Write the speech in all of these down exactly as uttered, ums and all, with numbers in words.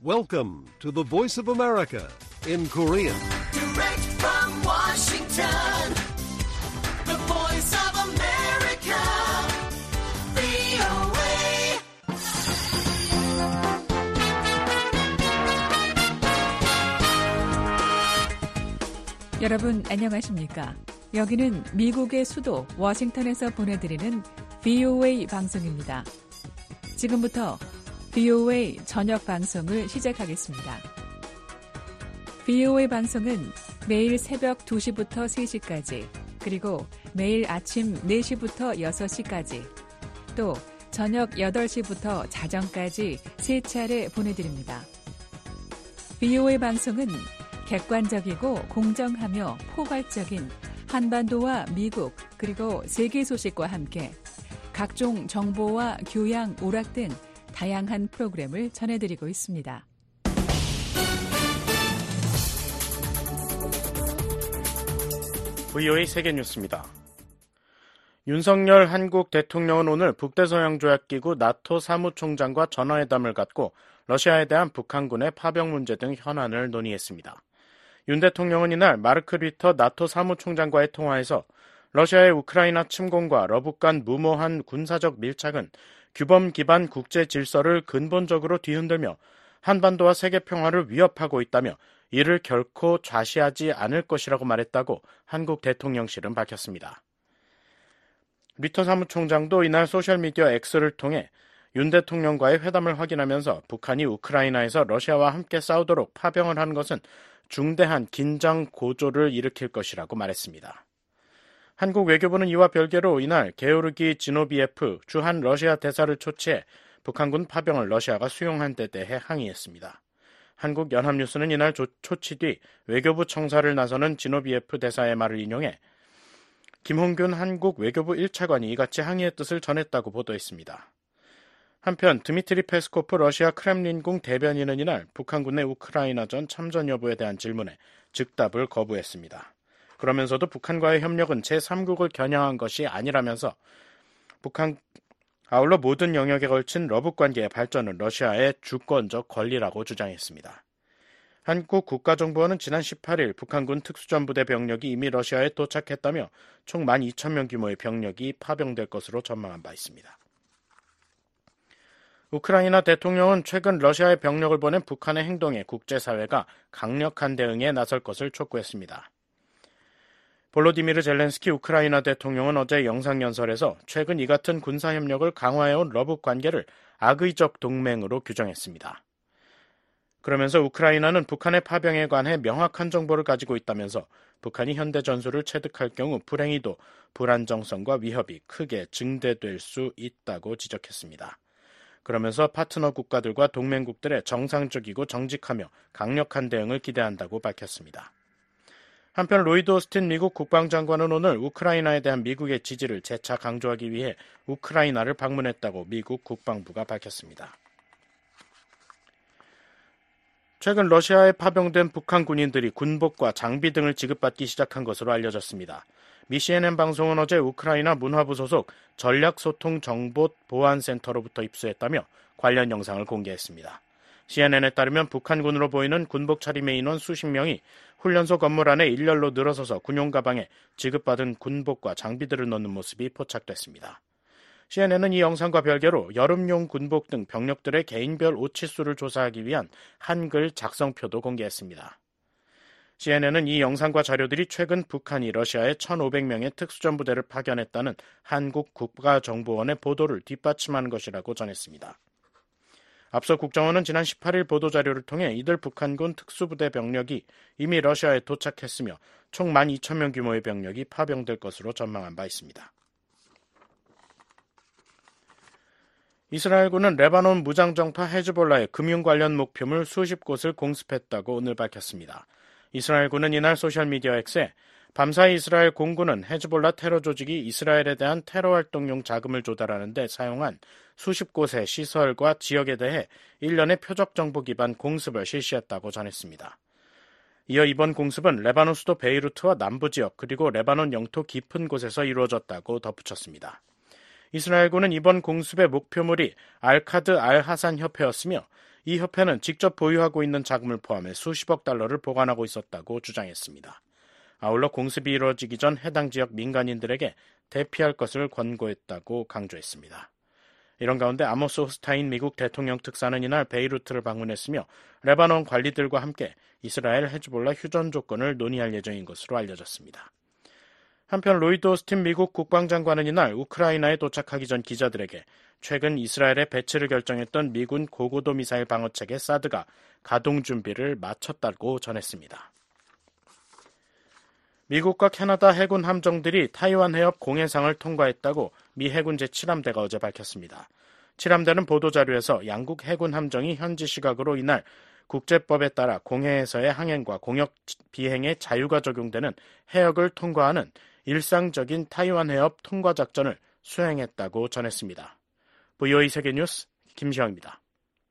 Welcome to the Voice of America in Korean. Direct from Washington, the Voice of America, 브이오에이. 여러분 안녕하십니까? 여기는 미국의 수도 워싱턴에서 보내드리는 브이오에이 방송입니다. 지금부터 브이오에이 저녁 방송을 시작하겠습니다. 브이오에이 방송은 매일 새벽 두 시부터 세 시까지, 그리고 매일 아침 네 시부터 여섯 시까지, 또 저녁 여덟 시부터 자정까지 세 차례 보내드립니다. 브이오에이 방송은 객관적이고 공정하며 포괄적인 한반도와 미국 그리고 세계 소식과 함께 각종 정보와 교양, 오락 등 다양한 프로그램을 전해드리고 있습니다. 브이오에이 세계뉴스입니다. 윤석열 한국 대통령은 오늘 북대서양조약기구 나토 사무총장과 전화회담을 갖고 러시아에 대한 북한군의 파병 문제 등 현안을 논의했습니다. 윤 대통령은 이날 마르크 리터 나토 사무총장과의 통화에서 러시아의 우크라이나 침공과 러북 간 무모한 군사적 밀착은 규범 기반 국제 질서를 근본적으로 뒤흔들며 한반도와 세계 평화를 위협하고 있다며 이를 결코 좌시하지 않을 것이라고 말했다고 한국 대통령실은 밝혔습니다. 리터 사무총장도 이날 소셜미디어 X를 통해 윤 대통령과의 회담을 확인하면서 북한이 우크라이나에서 러시아와 함께 싸우도록 파병을 한 것은 중대한 긴장 고조를 일으킬 것이라고 말했습니다. 한국 외교부는 이와 별개로 이날 게오르기 지노비에프 주한 러시아 대사를 초치해 북한군 파병을 러시아가 수용한 데 대해 항의했습니다. 한국 연합뉴스는 이날 조, 초치 뒤 외교부 청사를 나서는 지노비에프 대사의 말을 인용해 김홍균 한국 외교부 일 차관이 이같이 항의의 뜻을 전했다고 보도했습니다. 한편 드미트리 페스코프 러시아 크렘린궁 대변인은 이날 북한군의 우크라이나전 참전 여부에 대한 질문에 즉답을 거부했습니다. 그러면서도 북한과의 협력은 제삼국을 겨냥한 것이 아니라면서 북한 아울러 모든 영역에 걸친 러북 관계의 발전은 러시아의 주권적 권리라고 주장했습니다. 한국 국가정보원은 지난 십팔 일 북한군 특수전부대 병력이 이미 러시아에 도착했다며 총 만 이천 명 규모의 병력이 파병될 것으로 전망한 바 있습니다. 우크라이나 대통령은 최근 러시아에 병력을 보낸 북한의 행동에 국제사회가 강력한 대응에 나설 것을 촉구했습니다. 볼로디미르 젤렌스키 우크라이나 대통령은 어제 영상연설에서 최근 이 같은 군사협력을 강화해온 러북 관계를 악의적 동맹으로 규정했습니다. 그러면서 우크라이나는 북한의 파병에 관해 명확한 정보를 가지고 있다면서 북한이 현대 전술을 체득할 경우 불행히도 불안정성과 위협이 크게 증대될 수 있다고 지적했습니다. 그러면서 파트너 국가들과 동맹국들의 정상적이고 정직하며 강력한 대응을 기대한다고 밝혔습니다. 한편 로이드 오스틴 미국 국방장관은 오늘 우크라이나에 대한 미국의 지지를 재차 강조하기 위해 우크라이나를 방문했다고 미국 국방부가 밝혔습니다. 최근 러시아에 파병된 북한 군인들이 군복과 장비 등을 지급받기 시작한 것으로 알려졌습니다. 미 씨엔엔 방송은 어제 우크라이나 문화부 소속 전략소통정보보안센터로부터 입수했다며 관련 영상을 공개했습니다. 씨엔엔에 따르면 북한군으로 보이는 군복 차림의 인원 수십 명이 훈련소 건물 안에 일렬로 늘어서서 군용 가방에 지급받은 군복과 장비들을 넣는 모습이 포착됐습니다. 씨엔엔은 이 영상과 별개로 여름용 군복 등 병력들의 개인별 옷 치수를 조사하기 위한 한글 작성표도 공개했습니다. 씨엔엔은 이 영상과 자료들이 최근 북한이 러시아에 천오백 명의 특수전부대를 파견했다는 한국 국가정보원의 보도를 뒷받침하는 것이라고 전했습니다. 앞서 국정원은 지난 십팔 일 보도자료를 통해 이들 북한군 특수부대 병력이 이미 러시아에 도착했으며 총 만 이천 명 규모의 병력이 파병될 것으로 전망한 바 있습니다. 이스라엘군은 레바논 무장정파 헤즈볼라의 금융 관련 목표물 수십 곳을 공습했다고 오늘 밝혔습니다. 이스라엘군은 이날 소셜미디어 X에 밤사이 이스라엘 공군은 헤즈볼라 테러 조직이 이스라엘에 대한 테러 활동용 자금을 조달하는 데 사용한 수십 곳의 시설과 지역에 대해 일련의 표적 정보 기반 공습을 실시했다고 전했습니다. 이어 이번 공습은 레바논 수도 베이루트와 남부 지역 그리고 레바논 영토 깊은 곳에서 이루어졌다고 덧붙였습니다. 이스라엘군은 이번 공습의 목표물이 알카드 알하산 협회였으며 이 협회는 직접 보유하고 있는 자금을 포함해 수십억 달러를 보관하고 있었다고 주장했습니다. 아울러 공습이 이루어지기 전 해당 지역 민간인들에게 대피할 것을 권고했다고 강조했습니다. 이런 가운데 아모스 호스타인 미국 대통령 특사는 이날 베이루트를 방문했으며 레바논 관리들과 함께 이스라엘 헤즈볼라 휴전 조건을 논의할 예정인 것으로 알려졌습니다. 한편 로이드 오스틴 미국 국방장관은 이날 우크라이나에 도착하기 전 기자들에게 최근 이스라엘에 배치를 결정했던 미군 고고도 미사일 방어체계 사드가 가동 준비를 마쳤다고 전했습니다. 미국과 캐나다 해군 함정들이 타이완 해협 공해상을 통과했다고 미 해군 제칠 함대가 어제 밝혔습니다. 칠 함대는 보도자료에서 양국 해군 함정이 현지 시각으로 이날 국제법에 따라 공해에서의 항행과 공역 비행의 자유가 적용되는 해역을 통과하는 일상적인 타이완 해협 통과 작전을 수행했다고 전했습니다. 브이오에이 세계뉴스 김시영입니다.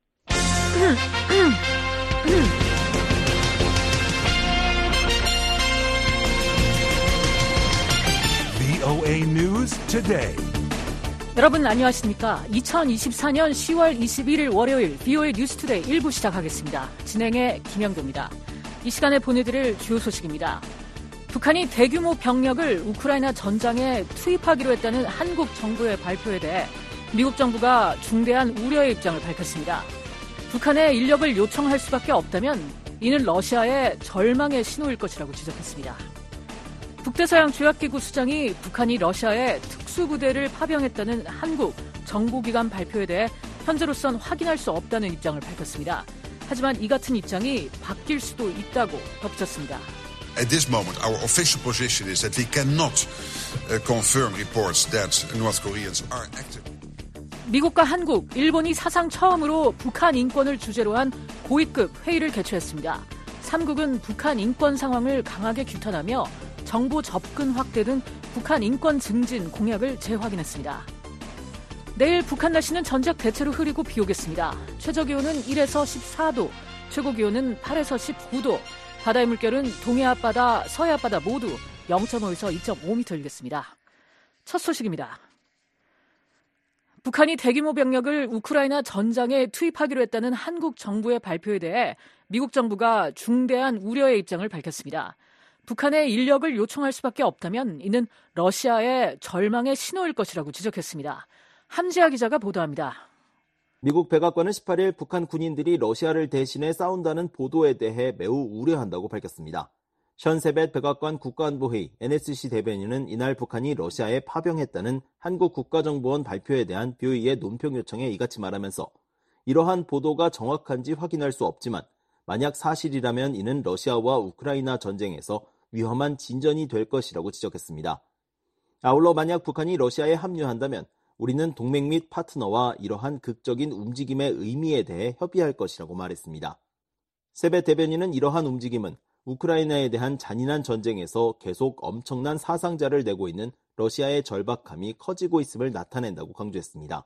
브이오에이 News Today. 여러분 안녕하십니까? 이천이십사년 시월 이십일일 월요일 브이오에이 뉴스투데이 일 부 시작하겠습니다. 진행의 김영도입니다. 이 시간에 보내드릴 주요 소식입니다. 북한이 대규모 병력을 우크라이나 전장에 투입하기로 했다는 한국 정부의 발표에 대해 미국 정부가 중대한 우려의 입장을 밝혔습니다. 북한의 인력을 요청할 수밖에 없다면 이는 러시아의 절망의 신호일 것이라고 지적했습니다. 북대서양 조약기구 수장이 북한이 러시아에 특수부대를 파병했다는 한국 정보기관 발표에 대해 현재로선 확인할 수 없다는 입장을 밝혔습니다. 하지만 이 같은 입장이 바뀔 수도 있다고 덧붙였습니다. At this moment, our official position is that we cannot uh, confirm reports that North Koreans are active. 미국과 한국, 일본이 사상 처음으로 북한 인권을 주제로 한 고위급 회의를 개최했습니다. 삼국은 북한 인권 상황을 강하게 규탄하며 정보 접근 확대 등 북한 인권 증진 공약을 재확인했습니다. 내일 북한 날씨는 전적 대체로 흐리고 비 오겠습니다. 최저기온은 일에서 십사도, 최고기온은 팔에서 십구도, 바다의 물결은 동해 앞바다, 서해 앞바다 모두 영점오에서 이점오 미터 일겠습니다. 첫 소식입니다. 북한이 대규모 병력을 우크라이나 전장에 투입하기로 했다는 한국 정부의 발표에 대해 미국 정부가 중대한 우려의 입장을 밝혔습니다. 북한의 인력을 요청할 수밖에 없다면 이는 러시아의 절망의 신호일 것이라고 지적했습니다. 함지아 기자가 보도합니다. 미국 백악관은 십팔일 북한 군인들이 러시아를 대신해 싸운다는 보도에 대해 매우 우려한다고 밝혔습니다. 션 세벳 백악관 국가안보회의 엔에스씨 대변인은 이날 북한이 러시아에 파병했다는 한국 국가정보원 발표에 대한 브이오에이의 논평 요청에 이같이 말하면서 이러한 보도가 정확한지 확인할 수 없지만 만약 사실이라면 이는 러시아와 우크라이나 전쟁에서 위험한 진전이 될 것이라고 지적했습니다. 아울러 만약 북한이 러시아에 합류한다면 우리는 동맹 및 파트너와 이러한 극적인 움직임의 의미에 대해 협의할 것이라고 말했습니다. 세벳 대변인은 이러한 움직임은 우크라이나에 대한 잔인한 전쟁에서 계속 엄청난 사상자를 내고 있는 러시아의 절박함이 커지고 있음을 나타낸다고 강조했습니다.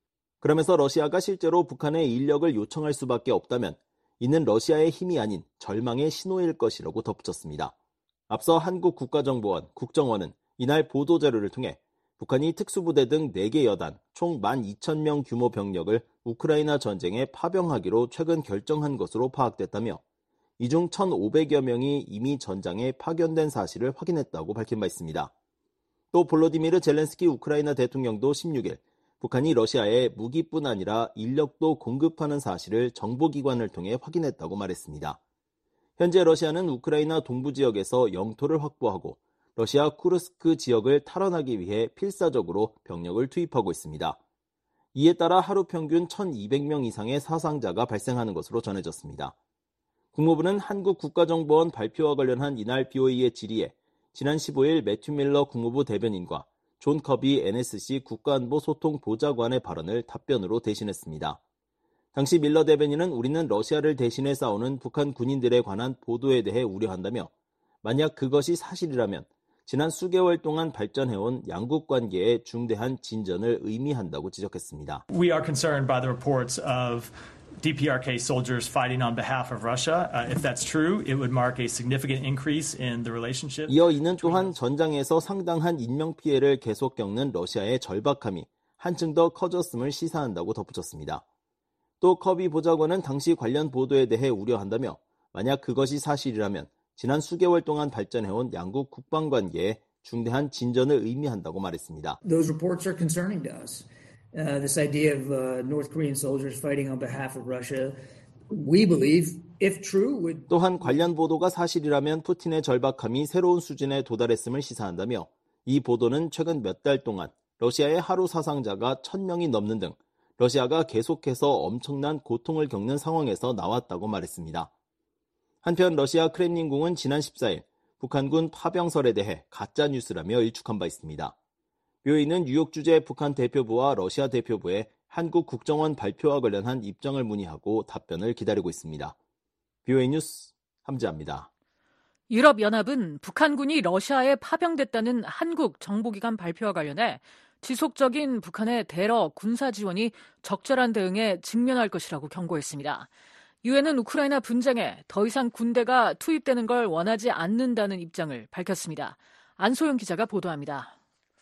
그러면서 러시아가 실제로 북한의 인력을 요청할 수밖에 없다면 이는 러시아의 힘이 아닌 절망의 신호일 것이라고 덧붙였습니다. 앞서 한국 국가정보원, 국정원은 이날 보도자료를 통해 북한이 특수부대 등 네 개 여단, 총 만 이천 명 규모 병력을 우크라이나 전쟁에 파병하기로 최근 결정한 것으로 파악됐다며 이 중 천오백여 명이 이미 전장에 파견된 사실을 확인했다고 밝힌 바 있습니다. 또 볼로디미르 젤렌스키 우크라이나 대통령도 십육일 북한이 러시아에 무기뿐 아니라 인력도 공급하는 사실을 정보기관을 통해 확인했다고 말했습니다. 현재 러시아는 우크라이나 동부 지역에서 영토를 확보하고 러시아 쿠르스크 지역을 탈환하기 위해 필사적으로 병력을 투입하고 있습니다. 이에 따라 하루 평균 천이백 명 이상의 사상자가 발생하는 것으로 전해졌습니다. 국무부는 한국 국가정보원 발표와 관련한 이날 브이오에이의 질의에 지난 십오일 매튜 밀러 국무부 대변인과 존 커비 엔에스씨 국가안보소통 보좌관의 발언을 답변으로 대신했습니다. 당시 밀러 대변인은 우리는 러시아를 대신해 싸우는 북한 군인들에 관한 보도에 대해 우려한다며 만약 그것이 사실이라면 지난 수개월 동안 발전해온 양국 관계에 중대한 진전을 의미한다고 지적했습니다. We are concerned by the reports of 디피아르케이 soldiers fighting on behalf of Russia. Uh, if that's true, it would mark a significant increase in the relationship. 이어 이는 또한 전장에서 상당한 인명피해를 계속 겪는 러시아의 절박함이 한층 더 커졌음을 시사한다고 덧붙였습니다. 또 커비 보좌관은 당시 관련 보도에 대해 우려한다며 만약 그것이 사실이라면 지난 수개월 동안 발전해온 양국 국방관계에 중대한 진전을 의미한다고 말했습니다. Those reports are concerning to us. Uh, this idea of uh, North Korean soldiers fighting on behalf of Russia, we believe, if true, would... 또한 관련 보도가 사실이라면 푸틴의 절박함이 새로운 수준에 도달했음을 시사한다며 이 보도는 최근 몇 달 동안 러시아의 하루 사상자가 천 명이 넘는 등 러시아가 계속해서 엄청난 고통을 겪는 상황에서 나왔다고 말했습니다. 한편 러시아 크렘린궁은 지난 십사일 북한군 파병설에 대해 가짜뉴스라며 일축한 바 있습니다. 묘이는 뉴욕 주재 북한 대표부와 러시아 대표부의 한국 국정원 발표와 관련한 입장을 문의하고 답변을 기다리고 있습니다. 비오에이 뉴스 함지아입니다. 유럽연합은 북한군이 러시아에 파병됐다는 한국 정보기관 발표와 관련해 지속적인 북한의 대러 군사 지원이 적절한 대응에 직면할 것이라고 경고했습니다. 유엔은 우크라이나 분쟁에 더 이상 군대가 투입되는 걸 원하지 않는다는 입장을 밝혔습니다. 안소영 기자가 보도합니다.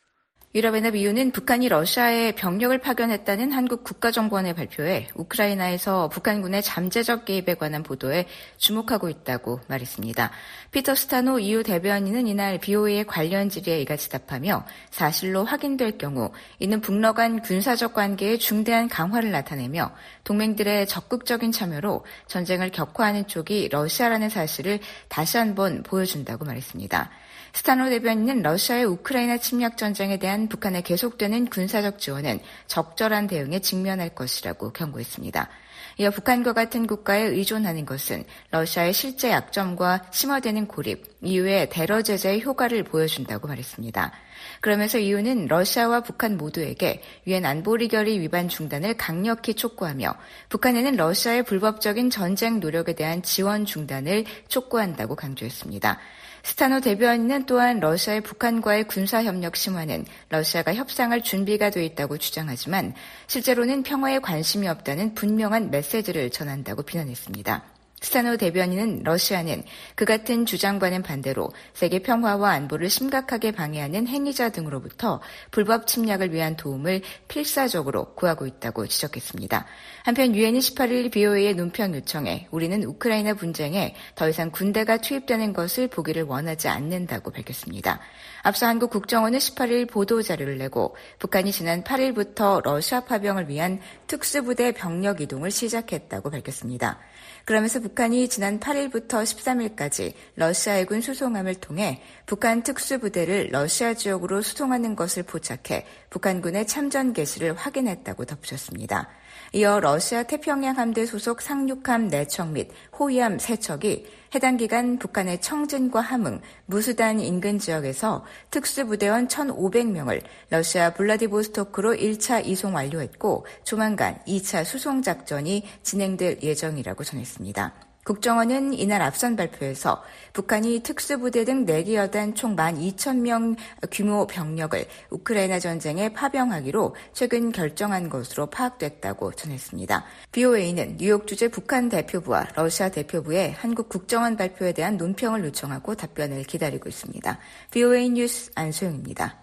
유럽연합 이유는 북한이 러시아에 병력을 파견했다는 한국 국가정보원의 발표에 우크라이나에서 북한군의 잠재적 개입에 관한 보도에 주목하고 있다고 말했습니다. 피터 스타노 이유 대변인은 이날 비오에이의 관련 질의에 이같이 답하며 사실로 확인될 경우 이는 북러 간 군사적 관계의 중대한 강화를 나타내며 동맹들의 적극적인 참여로 전쟁을 격화하는 쪽이 러시아라는 사실을 다시 한번 보여준다고 말했습니다. 스타노 대변인은 러시아의 우크라이나 침략 전쟁에 대한 북한의 계속되는 군사적 지원은 적절한 대응에 직면할 것이라고 경고했습니다. 이어 북한과 같은 국가에 의존하는 것은 러시아의 실제 약점과 심화되는 고립, 이후의 대러 제재의 효과를 보여준다고 말했습니다. 그러면서 이유는 러시아와 북한 모두에게 유엔 안보리 결의 위반 중단을 강력히 촉구하며 북한에는 러시아의 불법적인 전쟁 노력에 대한 지원 중단을 촉구한다고 강조했습니다. 스타노 대변인은 또한 러시아의 북한과의 군사협력 심화는 러시아가 협상할 준비가 돼 있다고 주장하지만 실제로는 평화에 관심이 없다는 분명한 메시지를 전한다고 비난했습니다. 스타노 대변인은 러시아는 그 같은 주장과는 반대로 세계 평화와 안보를 심각하게 방해하는 행위자 등으로부터 불법 침략을 위한 도움을 필사적으로 구하고 있다고 지적했습니다. 한편 유엔이 십팔일 비오에이의 논평 요청에 우리는 우크라이나 분쟁에 더 이상 군대가 투입되는 것을 보기를 원하지 않는다고 밝혔습니다. 앞서 한국 국정원은 십팔일 보도자료를 내고 북한이 지난 팔일부터 러시아 파병을 위한 특수부대 병력 이동을 시작했다고 밝혔습니다. 그러면서 북한이 지난 팔일부터 십삼일까지 러시아 해군 수송함을 통해 북한 특수부대를 러시아 지역으로 수송하는 것을 포착해 북한군의 참전 개시를 확인했다고 덧붙였습니다. 이어 러시아 태평양 함대 소속 상륙함 네 척 및 호위함 세 척이 해당 기간 북한의 청진과 함흥, 무수단 인근 지역에서 특수부대원 천오백 명을 러시아 블라디보스토크로 일 차 이송 완료했고 조만간 이 차 수송 작전이 진행될 예정이라고 전했습니다. 국정원은 이날 앞선 발표에서 북한이 특수부대 등 네 개 여단 총 만 이천 명 규모 병력을 우크라이나 전쟁에 파병하기로 최근 결정한 것으로 파악됐다고 전했습니다. 비오에이는 뉴욕 주재 북한 대표부와 러시아 대표부의 한국 국정원 발표에 대한 논평을 요청하고 답변을 기다리고 있습니다. 비오에이 뉴스 안소영입니다.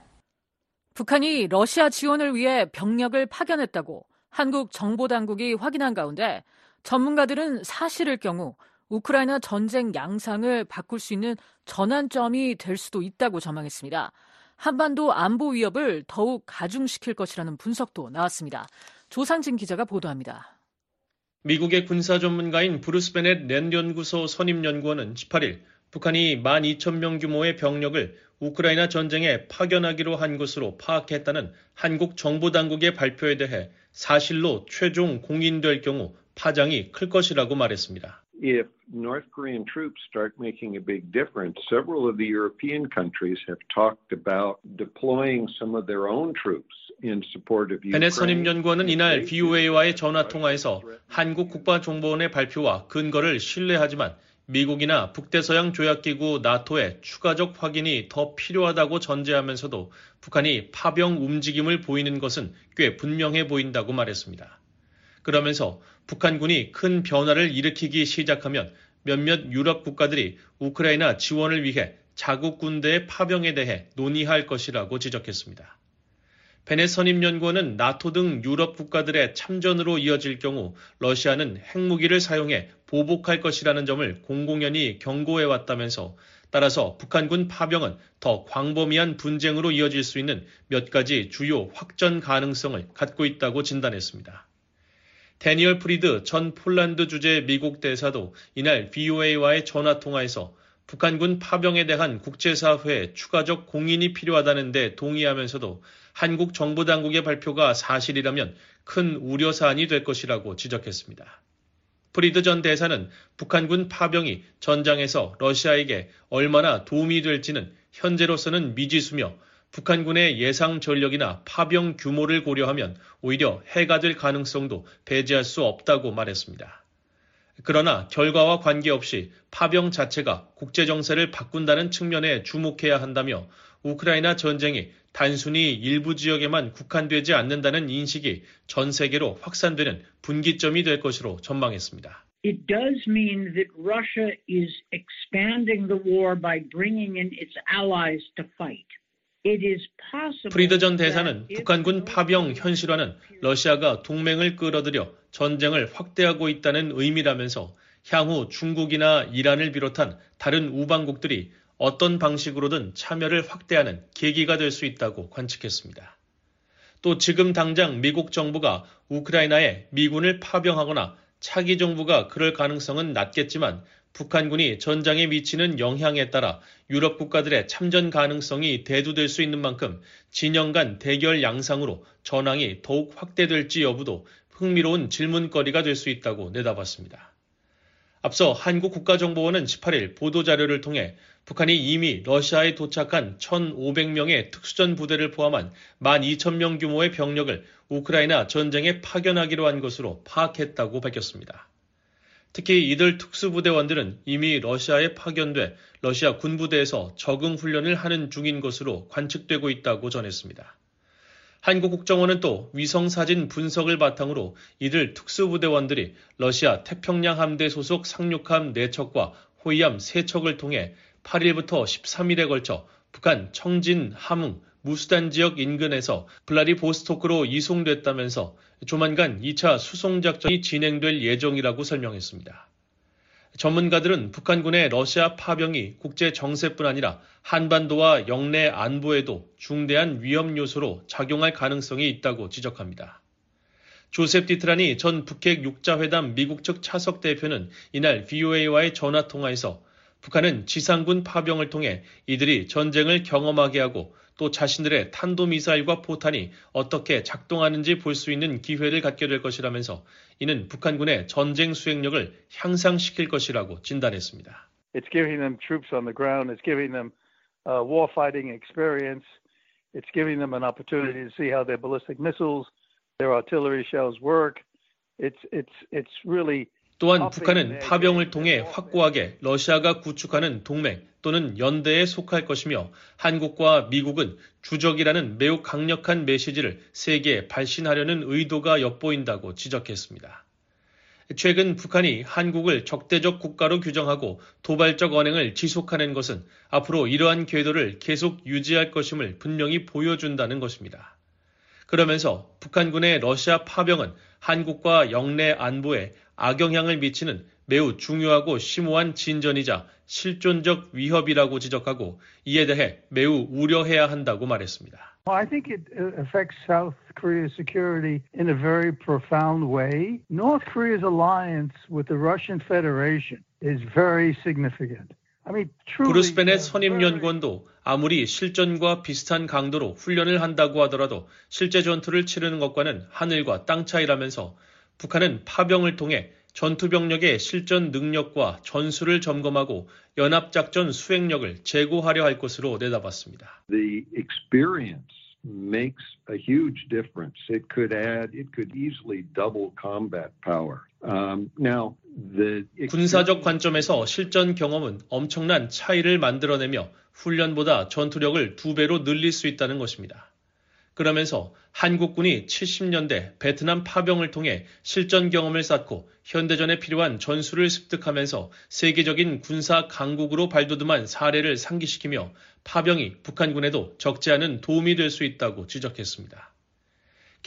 북한이 러시아 지원을 위해 병력을 파견했다고 한국 정보당국이 확인한 가운데 전문가들은 사실일 경우 우크라이나 전쟁 양상을 바꿀 수 있는 전환점이 될 수도 있다고 전망했습니다. 한반도 안보 위협을 더욱 가중시킬 것이라는 분석도 나왔습니다. 조상진 기자가 보도합니다. 미국의 군사 전문가인 브루스 베넷 랜드 연구소 선임연구원은 십팔일 북한이 만 이천 명 규모의 병력을 우크라이나 전쟁에 파견하기로 한 것으로 파악했다는 한국 정보당국의 발표에 대해 사실로 최종 공인될 경우 파장이 클 것이라고 말했습니다. If North Korean troops start making a big difference, several of the European countries have talked about deploying some of their own troops in support of Ukraine. 베넷 선임연구원은 이날 비오에이와의 전화통화에서 한국 국가정보원의 발표와 근거를 신뢰하지만 미국이나 북대서양 조약기구 나토의 추가적 확인이 더 필요하다고 전제하면서도 북한이 파병 움직임을 보이는 것은 꽤 분명해 보인다고 말했습니다. 그러면서 북한군이 큰 변화를 일으키기 시작하면 몇몇 유럽 국가들이 우크라이나 지원을 위해 자국 군대의 파병에 대해 논의할 것이라고 지적했습니다. 베넷 선임연구원은 나토 등 유럽 국가들의 참전으로 이어질 경우 러시아는 핵무기를 사용해 보복할 것이라는 점을 공공연히 경고해왔다면서 따라서 북한군 파병은 더 광범위한 분쟁으로 이어질 수 있는 몇 가지 주요 확전 가능성을 갖고 있다고 진단했습니다. 데니얼 프리드 전 폴란드 주재 미국 대사도 이날 브이오에이와의 전화통화에서 북한군 파병에 대한 국제사회의 추가적 공인이 필요하다는 데 동의하면서도 한국 정보당국의 발표가 사실이라면 큰 우려사안이 될 것이라고 지적했습니다. 프리드 전 대사는 북한군 파병이 전장에서 러시아에게 얼마나 도움이 될지는 현재로서는 미지수며 북한군의 예상 전력이나 파병 규모를 고려하면 오히려 해가 될 가능성도 배제할 수 없다고 말했습니다. 그러나 결과와 관계없이 파병 자체가 국제정세를 바꾼다는 측면에 주목해야 한다며 우크라이나 전쟁이 단순히 일부 지역에만 국한되지 않는다는 인식이 전 세계로 확산되는 분기점이 될 것으로 전망했습니다. It does mean that Russia is expanding the war by bringing in its allies to fight. It is possible. 프리드 전 대사는 북한군 파병 현실화는 러시아가 동맹을 끌어들여 전쟁을 확대하고 있다는 의미라면서 향후 중국이나 이란을 비롯한 다른 우방국들이 어떤 방식으로든 참여를 확대하는 계기가 될 수 있다고 관측했습니다. 또 지금 당장 미국 정부가 우크라이나에 미군을 파병하거나 차기 정부가 그럴 가능성은 낮겠지만 북한군이 전장에 미치는 영향에 따라 유럽 국가들의 참전 가능성이 대두될 수 있는 만큼 진영 간 대결 양상으로 전황이 더욱 확대될지 여부도 흥미로운 질문거리가 될 수 있다고 내다봤습니다. 앞서 한국 국가정보원은 십팔 일 보도자료를 통해 북한이 이미 러시아에 도착한 천오백 명의 특수전 부대를 포함한 만 이천 명 규모의 병력을 우크라이나 전쟁에 파견하기로 한 것으로 파악했다고 밝혔습니다. 특히 이들 특수부대원들은 이미 러시아에 파견돼 러시아 군부대에서 적응 훈련을 하는 중인 것으로 관측되고 있다고 전했습니다. 한국국정원은 또 위성사진 분석을 바탕으로 이들 특수부대원들이 러시아 태평양 함대 소속 상륙함 네 척과 호위함 세 척을 통해 팔 일부터 십삼 일에 걸쳐 북한 청진, 함흥, 무수단 지역 인근에서 블라디보스토크로 이송됐다면서 조만간 이 차 수송작전이 진행될 예정이라고 설명했습니다. 전문가들은 북한군의 러시아 파병이 국제 정세뿐 아니라 한반도와 영내 안보에도 중대한 위험 요소로 작용할 가능성이 있다고 지적합니다. 조셉 디트라니 전 북핵 육자회담 미국 측 차석 대표는 이날 브이오에이와의 전화통화에서 북한은 지상군 파병을 통해 이들이 전쟁을 경험하게 하고 또 자신들의 탄도미사일과 포탄이 어떻게 작동하는지 볼 수 있는 기회를 갖게 될 것이라면서 이는 북한군의 전쟁 수행력을 향상시킬 것이라고 진단했습니다. It's giving them troops on the ground. It's giving them uh, war-fighting experience. It's giving them an opportunity to see how their ballistic missiles, their artillery shells work. It's it's it's really 또한 북한은 파병을 통해 확고하게 러시아가 구축하는 동맹 또는 연대에 속할 것이며 한국과 미국은 주적이라는 매우 강력한 메시지를 세계에 발신하려는 의도가 엿보인다고 지적했습니다. 최근 북한이 한국을 적대적 국가로 규정하고 도발적 언행을 지속하는 것은 앞으로 이러한 궤도를 계속 유지할 것임을 분명히 보여준다는 것입니다. 그러면서 북한군의 러시아 파병은 한국과 영내 안보에 악영향을 미치는 매우 중요하고 심오한 진전이자 실존적 위협이라고 지적하고 이에 대해 매우 우려해야 한다고 말했습니다. Well, I think it affects South Korea's security in a very profound way. North Korea's alliance with the Russian Federation is very significant. I mean, truly. 브루스 베넷 선임연구원도 아무리 실전과 비슷한 강도로 훈련을 한다고 하더라도 실제 전투를 치르는 것과는 하늘과 땅 차이라면서 북한은 파병을 통해 전투병력의 실전 능력과 전술을 점검하고 연합작전 수행력을 제고하려 할 것으로 내다봤습니다. The experience makes a huge difference. It could add, it could easily double combat power. Um, now, the 군사적 관점에서 실전 경험은 엄청난 차이를 만들어내며 훈련보다 전투력을 두 배로 늘릴 수 있다는 것입니다. 그러면서 한국군이 칠십 년대 베트남 파병을 통해 실전 경험을 쌓고 현대전에 필요한 전술을 습득하면서 세계적인 군사 강국으로 발돋움한 사례를 상기시키며 파병이 북한군에도 적지 않은 도움이 될 수 있다고 지적했습니다.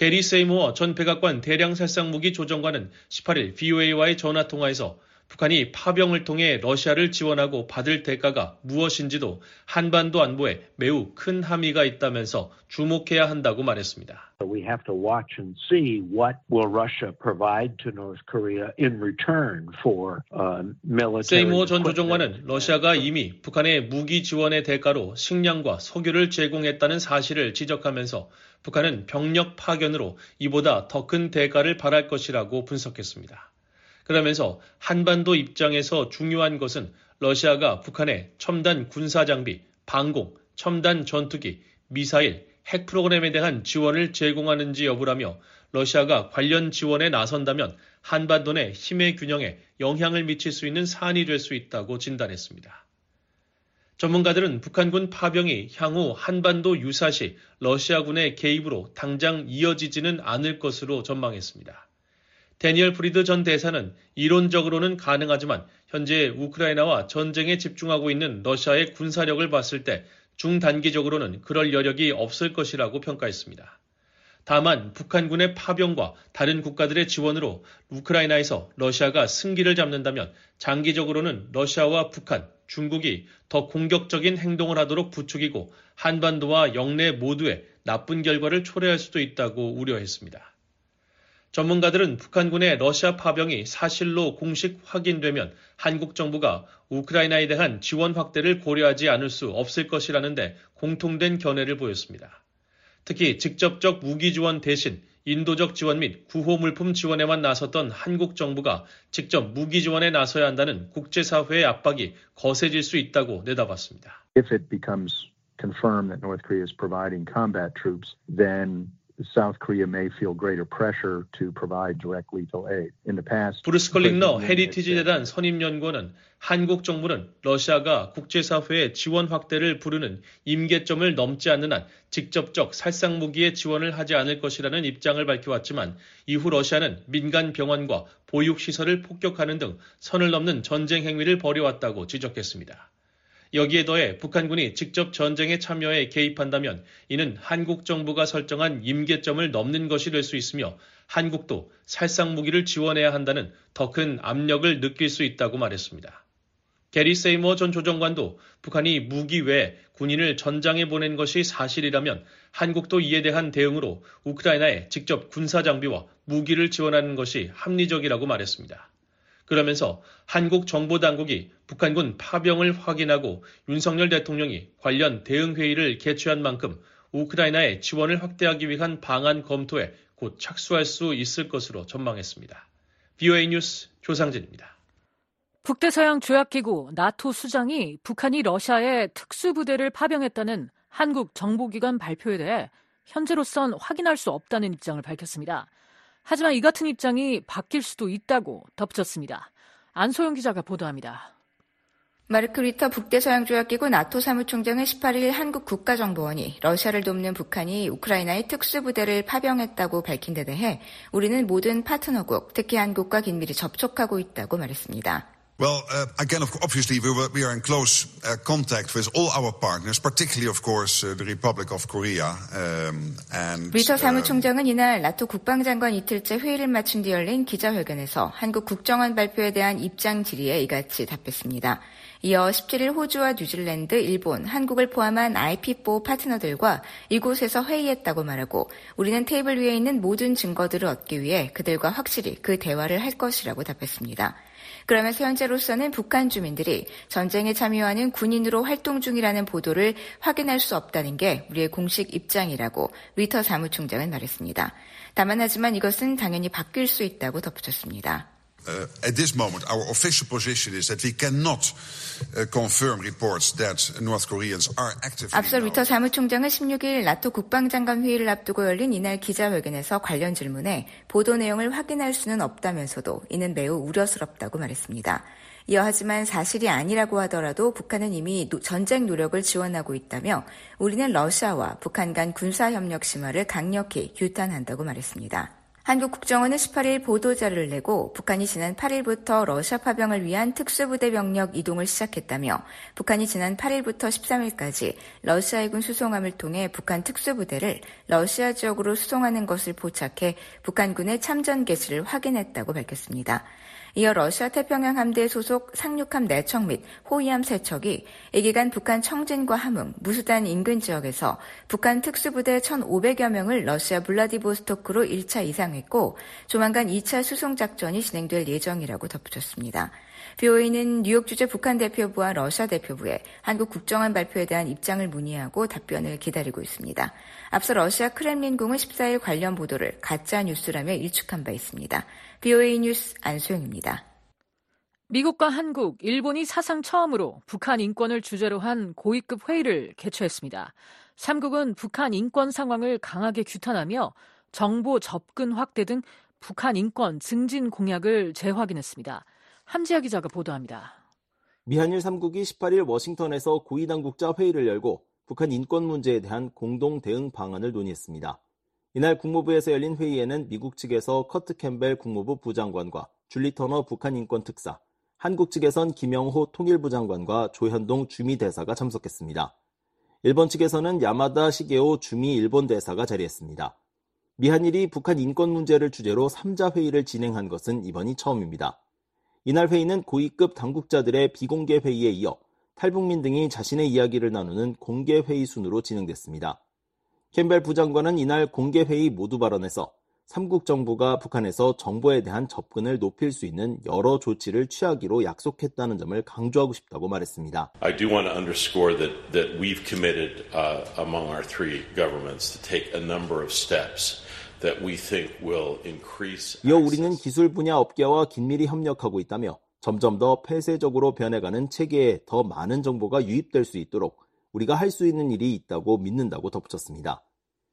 게리 세이모어 전 백악관 대량살상무기 조정관은 십팔 일 브이오에이와의 전화통화에서 북한이 파병을 통해 러시아를 지원하고 받을 대가가 무엇인지도 한반도 안보에 매우 큰 함의가 있다면서 주목해야 한다고 말했습니다. We have to watch and see what will Russia provide to North Korea in return for uh, military. 세이모어 전 조정관은 러시아가 이미 북한의 무기 지원의 대가로 식량과 석유를 제공했다는 사실을 지적하면서 북한은 병력 파견으로 이보다 더 큰 대가를 바랄 것이라고 분석했습니다. 그러면서 한반도 입장에서 중요한 것은 러시아가 북한에 첨단 군사장비, 방공, 첨단 전투기, 미사일, 핵 프로그램에 대한 지원을 제공하는지 여부라며 러시아가 관련 지원에 나선다면 한반도 내 힘의 균형에 영향을 미칠 수 있는 사안이 될 수 있다고 진단했습니다. 전문가들은 북한군 파병이 향후 한반도 유사시 러시아군의 개입으로 당장 이어지지는 않을 것으로 전망했습니다. 데니얼 프리드 전 대사는 이론적으로는 가능하지만 현재 우크라이나와 전쟁에 집중하고 있는 러시아의 군사력을 봤을 때 중단기적으로는 그럴 여력이 없을 것이라고 평가했습니다. 다만 북한군의 파병과 다른 국가들의 지원으로 우크라이나에서 러시아가 승기를 잡는다면 장기적으로는 러시아와 북한, 중국이 더 공격적인 행동을 하도록 부추기고 한반도와 영내 모두에 나쁜 결과를 초래할 수도 있다고 우려했습니다. 전문가들은 북한군의 러시아 파병이 사실로 공식 확인되면 한국 정부가 우크라이나에 대한 지원 확대를 고려하지 않을 수 없을 것이라는데 공통된 견해를 보였습니다. 특히 직접적 무기 지원 대신 인도적 지원 및 구호 물품 지원에만 나섰던 한국 정부가 직접 무기 지원에 나서야 한다는 국제사회의 압박이 거세질 수 있다고 내다봤습니다. If it becomes confirmed that North Korea is providing combat troops, then South Korea may feel greater pressure to provide direct lethal aid. In the past, 브루스 컬링러 헤리티지 재단 선임연구원은 한국 정부는 러시아가 국제사회의 지원 확대를 부르는 임계점을 넘지 않는 한 직접적 살상무기의 지원을 하지 않을 것이라는 입장을 밝혀왔지만 이후 러시아는 민간 병원과 보육시설을 폭격하는 등 선을 넘는 전쟁 행위를 벌여왔다고 지적했습니다. 여기에 더해 북한군이 직접 전쟁에 참여해 개입한다면 이는 한국 정부가 설정한 임계점을 넘는 것이 될 수 있으며 한국도 살상무기를 지원해야 한다는 더 큰 압력을 느낄 수 있다고 말했습니다. 게리 세이모어 전 조정관도 북한이 무기 외에 군인을 전장에 보낸 것이 사실이라면 한국도 이에 대한 대응으로 우크라이나에 직접 군사장비와 무기를 지원하는 것이 합리적이라고 말했습니다. 그러면서 한국 정보당국이 북한군 파병을 확인하고 윤석열 대통령이 관련 대응회의를 개최한 만큼 우크라이나에 지원을 확대하기 위한 방안 검토에 곧 착수할 수 있을 것으로 전망했습니다. 브이오에이 뉴스 조상진입니다. 북대서양 조약기구 나토 수장이 북한이 러시아에 특수부대를 파병했다는 한국 정보기관 발표에 대해 현재로선 확인할 수 없다는 입장을 밝혔습니다. 하지만 이 같은 입장이 바뀔 수도 있다고 덧붙였습니다. 안소영 기자가 보도합니다. 마르크 리터 북대서양조약기구 나토 사무총장은 십팔 일 한국 국가정보원이 러시아를 돕는 북한이 우크라이나에 특수부대를 파병했다고 밝힌 데 대해 우리는 모든 파트너국, 특히 한국과 긴밀히 접촉하고 있다고 말했습니다. Well, uh, again, obviously, we, were, we are in close uh, contact with all our partners, particularly, of course, uh, the Republic of Korea. Um, and, 리터 사무총장은 이날 나토 국방장관 이틀째 회의를 마친 뒤 열린 기자회견에서 한국 국정원 발표에 대한 입장 질의에 이같이 답했습니다. 이어 십칠 일 호주와 뉴질랜드, 일본, 한국을 포함한 아이피포 파트너들과 이곳에서 회의했다고 말하고 우리는 테이블 위에 있는 모든 증거들을 얻기 위해 그들과 확실히 그 대화를 할 것이라고 답했습니다. 그러면서 현재로서는 북한 주민들이 전쟁에 참여하는 군인으로 활동 중이라는 보도를 확인할 수 없다는 게 우리의 공식 입장이라고 리터 사무총장은 말했습니다. 다만 하지만 이것은 당연히 바뀔 수 있다고 덧붙였습니다. Uh, at this moment, our official position is that we cannot uh, confirm reports that North Koreans are actively. 앞서 리터 사무총장은 십육 일 나토 국방장관 회의를 앞두고 열린 이날 기자회견에서 관련 질문에 보도 내용을 확인할 수는 없다면서도 이는 매우 우려스럽다고 말했습니다. 이어 하지만 사실이 아니라고 하더라도 북한은 이미 전쟁 노력을 지원하고 있다며 우리는 러시아와 북한 간 군사협력 심화를 강력히 규탄한다고 말했습니다. 한국 국정원은 십팔 일 보도자료를 내고 북한이 지난 팔 일부터 러시아 파병을 위한 특수부대 병력 이동을 시작했다며 북한이 지난 팔 일부터 십삼 일까지 러시아 해군 수송함을 통해 북한 특수부대를 러시아 지역으로 수송하는 것을 포착해 북한군의 참전 개시를 확인했다고 밝혔습니다. 이어 러시아 태평양 함대 소속 상륙함 네 척 및 호위함 세 척이 이 기간 북한 청진과 함흥, 무수단 인근 지역에서 북한 특수부대 천오백여 명을 러시아 블라디보스토크로 일 차 이상했고 조만간 이 차 수송작전이 진행될 예정이라고 덧붙였습니다. 비오에이는 뉴욕 주재 북한 대표부와 러시아 대표부에 한국 국정원 발표에 대한 입장을 문의하고 답변을 기다리고 있습니다. 앞서 러시아 크렘린궁은 십사 일 관련 보도를 가짜 뉴스라며 일축한 바 있습니다. 비오에이 뉴스 안소영입니다. 미국과 한국, 일본이 사상 처음으로 북한 인권을 주제로 한 고위급 회의를 개최했습니다. 삼국은 북한 인권 상황을 강하게 규탄하며 정보 접근 확대 등 북한 인권 증진 공약을 재확인했습니다. 함지아 기자가 보도합니다. 미한일 삼국이 십팔 일 워싱턴에서 고위당국자 회의를 열고 북한 인권 문제에 대한 공동 대응 방안을 논의했습니다. 이날 국무부에서 열린 회의에는 미국 측에서 커트 캠벨 국무부 부장관과 줄리 터너 북한 인권 특사, 한국 측에선 김영호 통일부 장관과 조현동 주미 대사가 참석했습니다. 일본 측에서는 야마다 시게오 주미 일본 대사가 자리했습니다. 미한일이 북한 인권 문제를 주제로 삼 자 회의를 진행한 것은 이번이 처음입니다. 이날 회의는 고위급 당국자들의 비공개 회의에 이어 탈북민 등이 자신의 이야기를 나누는 공개 회의 순으로 진행됐습니다. 캠벨 부장관은 이날 공개 회의 모두 발언에서 삼국 정부가 북한에서 정보에 대한 접근을 높일 수 있는 여러 조치를 취하기로 약속했다는 점을 강조하고 싶다고 말했습니다. I do want to underscore that that we've committed uh, among our three governments to take a number of steps that we think will increase. 이어 우리는 기술 분야 업계와 긴밀히 협력하고 있다며 점점 더 폐쇄적으로 변해가는 체계에 더 많은 정보가 유입될 수 있도록 우리가 할 수 있는 일이 있다고 믿는다고 덧붙였습니다.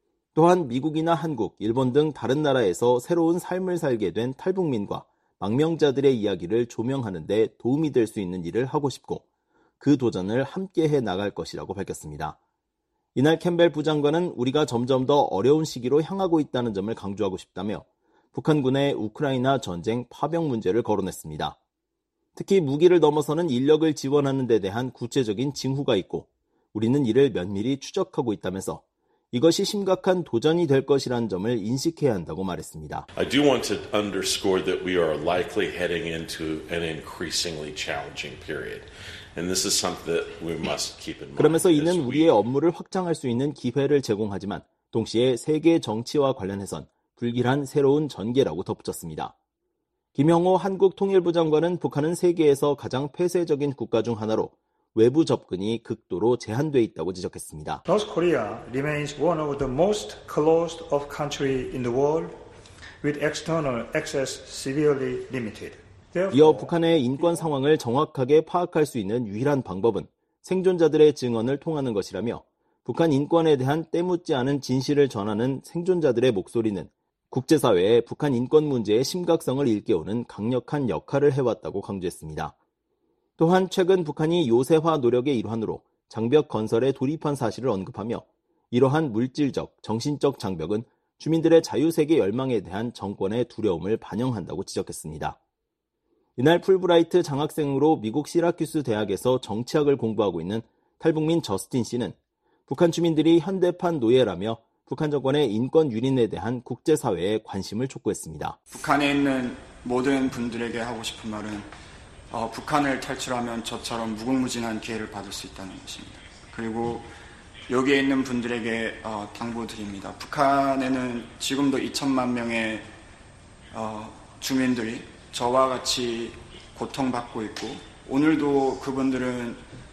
또한 미국이나 한국, 일본 등 다른 나라에서 새로운 삶을 살게 된 탈북민과 망명자들의 이야기를 조명하는 데 도움이 될 수 있는 일을 하고 싶고 그 도전을 함께 해 나갈 것이라고 밝혔습니다. 이날 캠벨 부장관은 우리가 점점 더 어려운 시기로 향하고 있다는 점을 강조하고 싶다며 북한군의 우크라이나 전쟁 파병 문제를 거론했습니다. 특히 무기를 넘어서는 인력을 지원하는 데 대한 구체적인 징후가 있고 우리는 이를 면밀히 추적하고 있다면서 이것이 심각한 도전이 될 것이라는 점을 인식해야 한다고 말했습니다. I do want to underscore that we are likely heading into an increasingly challenging period. And this is something that we must keep in mind. 그러면서 이는 우리의 업무를 확장할 수 있는 기회를 제공하지만 동시에 세계 정치와 관련해선 불길한 새로운 전개라고 덧붙였습니다. 김영호 한국 통일부 장관은 북한은 세계에서 가장 폐쇄적인 국가 중 하나로 외부 접근이 극도로 제한돼 있다고 지적했습니다. North Korea remains one of the most closed off country in the world, with external access severely limited. 이어 북한의 인권 상황을 정확하게 파악할 수 있는 유일한 방법은 생존자들의 증언을 통하는 것이라며 북한 인권에 대한 때묻지 않은 진실을 전하는 생존자들의 목소리는 국제사회에 북한 인권 문제의 심각성을 일깨우는 강력한 역할을 해왔다고 강조했습니다. 또한 최근 북한이 요새화 노력의 일환으로 장벽 건설에 돌입한 사실을 언급하며 이러한 물질적, 정신적 장벽은 주민들의 자유세계 열망에 대한 정권의 두려움을 반영한다고 지적했습니다. 이날 풀브라이트 장학생으로 미국 시라큐스 대학에서 정치학을 공부하고 있는 탈북민 저스틴 씨는 북한 주민들이 현대판 노예라며 북한 정권의 인권 유린에 대한 국제사회의 관심을 촉구했습니다. 북한에 있는 모든 분들에게 하고 싶은 말은 어, 북한을 탈출하면 저처럼 무궁무진한 기회를 받을 수 있다는 것입니다. 그리고 여기에 있는 분들에게 어, 당부드립니다. 북한에는 지금도 이천만 명의 어, 주민들이 저와 같이 고통받고 있고 오늘도 그분들은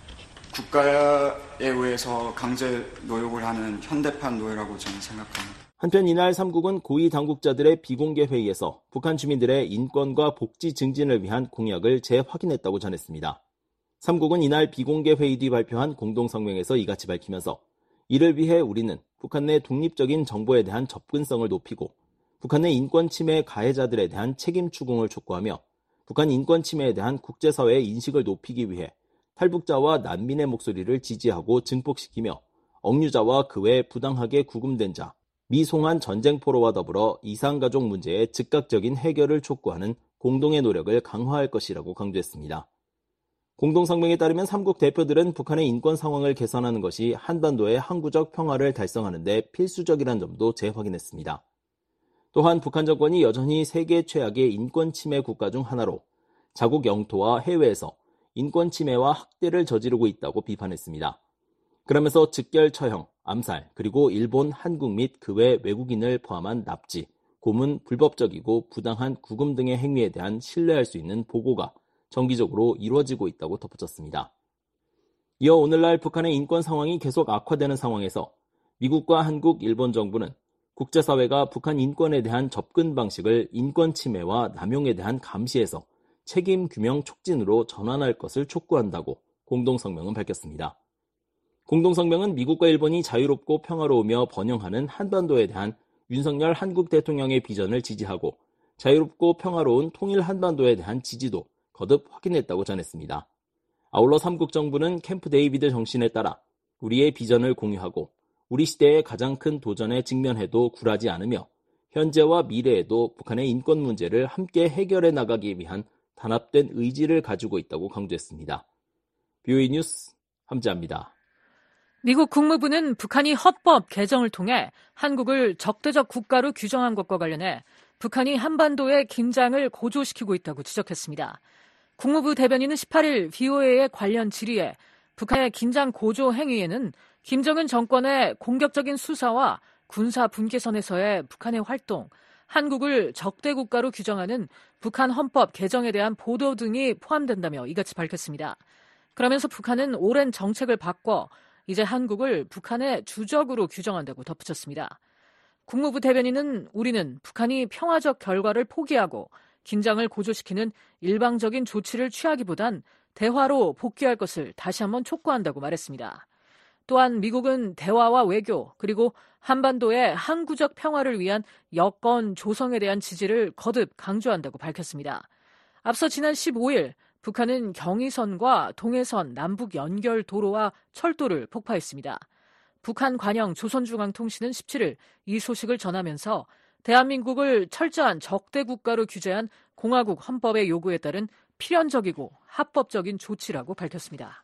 국가에 의해서 강제 노역을 하는 현대판 노예라고 저는 생각합니다. 한편 이날 삼국은 고위 당국자들의 비공개 회의에서 북한 주민들의 인권과 복지 증진을 위한 공약을 재확인했다고 전했습니다. 삼국은 이날 비공개 회의 뒤 발표한 공동성명에서 이같이 밝히면서 이를 위해 우리는 북한 내 독립적인 정보에 대한 접근성을 높이고 북한 내 인권 침해 가해자들에 대한 책임 추궁을 촉구하며 북한 인권 침해에 대한 국제사회의 인식을 높이기 위해 탈북자와 난민의 목소리를 지지하고 증폭시키며 억류자와 그 외 부당하게 구금된 자, 미 송환 전쟁 포로와 더불어 이산가족 문제의 즉각적인 해결을 촉구하는 공동의 노력을 강화할 것이라고 강조했습니다. 공동성명에 따르면 삼국 대표들은 북한의 인권 상황을 개선하는 것이 한반도의 항구적 평화를 달성하는 데 필수적이라는 점도 재확인했습니다. 또한 북한 정권이 여전히 세계 최악의 인권 침해 국가 중 하나로 자국 영토와 해외에서 인권 침해와 학대를 저지르고 있다고 비판했습니다. 그러면서 즉결 처형, 암살, 그리고 일본, 한국 및 그 외 외국인을 포함한 납치, 고문, 불법적이고 부당한 구금 등의 행위에 대한 신뢰할 수 있는 보고가 정기적으로 이루어지고 있다고 덧붙였습니다. 이어 오늘날 북한의 인권 상황이 계속 악화되는 상황에서 미국과 한국, 일본 정부는 국제사회가 북한 인권에 대한 접근 방식을 인권 침해와 남용에 대한 감시에서 책임 규명 촉진으로 전환할 것을 촉구한다고 공동성명은 밝혔습니다. 공동성명은 미국과 일본이 자유롭고 평화로우며 번영하는 한반도에 대한 윤석열 한국 대통령의 비전을 지지하고 자유롭고 평화로운 통일 한반도에 대한 지지도 거듭 확인했다고 전했습니다. 아울러 삼국 정부는 캠프 데이비드 정신에 따라 우리의 비전을 공유하고 우리 시대의 가장 큰 도전에 직면해도 굴하지 않으며 현재와 미래에도 북한의 인권 문제를 함께 해결해 나가기 위한 단합된 의지를 가지고 있다고 강조했습니다. 비오이 뉴스 함재합니다. 미국 국무부는 북한이 헌법 개정을 통해 한국을 적대적 국가로 규정한 것과 관련해 북한이 한반도의 긴장을 고조시키고 있다고 지적했습니다. 국무부 대변인은 십팔 일 브이오에이의 관련 질의에 북한의 긴장 고조 행위에는 김정은 정권의 공격적인 수사와 군사 분계선에서의 북한의 활동, 한국을 적대 국가로 규정하는 북한 헌법 개정에 대한 보도 등이 포함된다며 이같이 밝혔습니다. 그러면서 북한은 오랜 정책을 바꿔 이제 한국을 북한의 주적으로 규정한다고 덧붙였습니다. 국무부 대변인은 우리는 북한이 평화적 결과를 포기하고 긴장을 고조시키는 일방적인 조치를 취하기보단 대화로 복귀할 것을 다시 한번 촉구한다고 말했습니다. 또한 미국은 대화와 외교 그리고 한반도의 항구적 평화를 위한 여건 조성에 대한 지지를 거듭 강조한다고 밝혔습니다. 앞서 지난 십오 일 북한은 경의선과 동해선 남북 연결 도로와 철도를 폭파했습니다. 북한 관영 조선중앙통신은 십칠 일 이 소식을 전하면서 대한민국을 철저한 적대 국가로 규제한 공화국 헌법의 요구에 따른 필연적이고 합법적인 조치라고 밝혔습니다.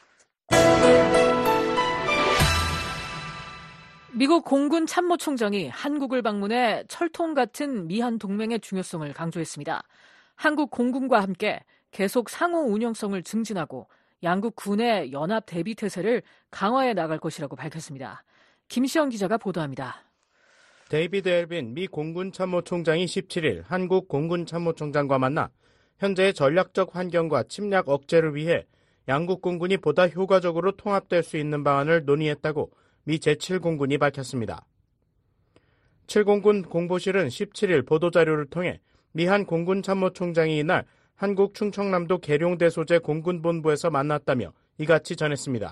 미국 공군 참모총장이 한국을 방문해 철통 같은 미한 동맹의 중요성을 강조했습니다. 한국 공군과 함께 계속 상호 운영성을 증진하고 양국 군의 연합 대비 태세를 강화해 나갈 것이라고 밝혔습니다. 김시영 기자가 보도합니다. 데이비드 엘빈 미 공군 참모총장이 십칠 일 한국 공군 참모총장과 만나 현재의 전략적 환경과 침략 억제를 위해 양국 공군이 보다 효과적으로 통합될 수 있는 방안을 논의했다고 미 제칠 공군이 밝혔습니다. 칠 공군 공보실은 십칠 일 보도자료를 통해 미한 공군 참모총장이 이날 한국 충청남도 계룡대 소재 공군본부에서 만났다며 이같이 전했습니다.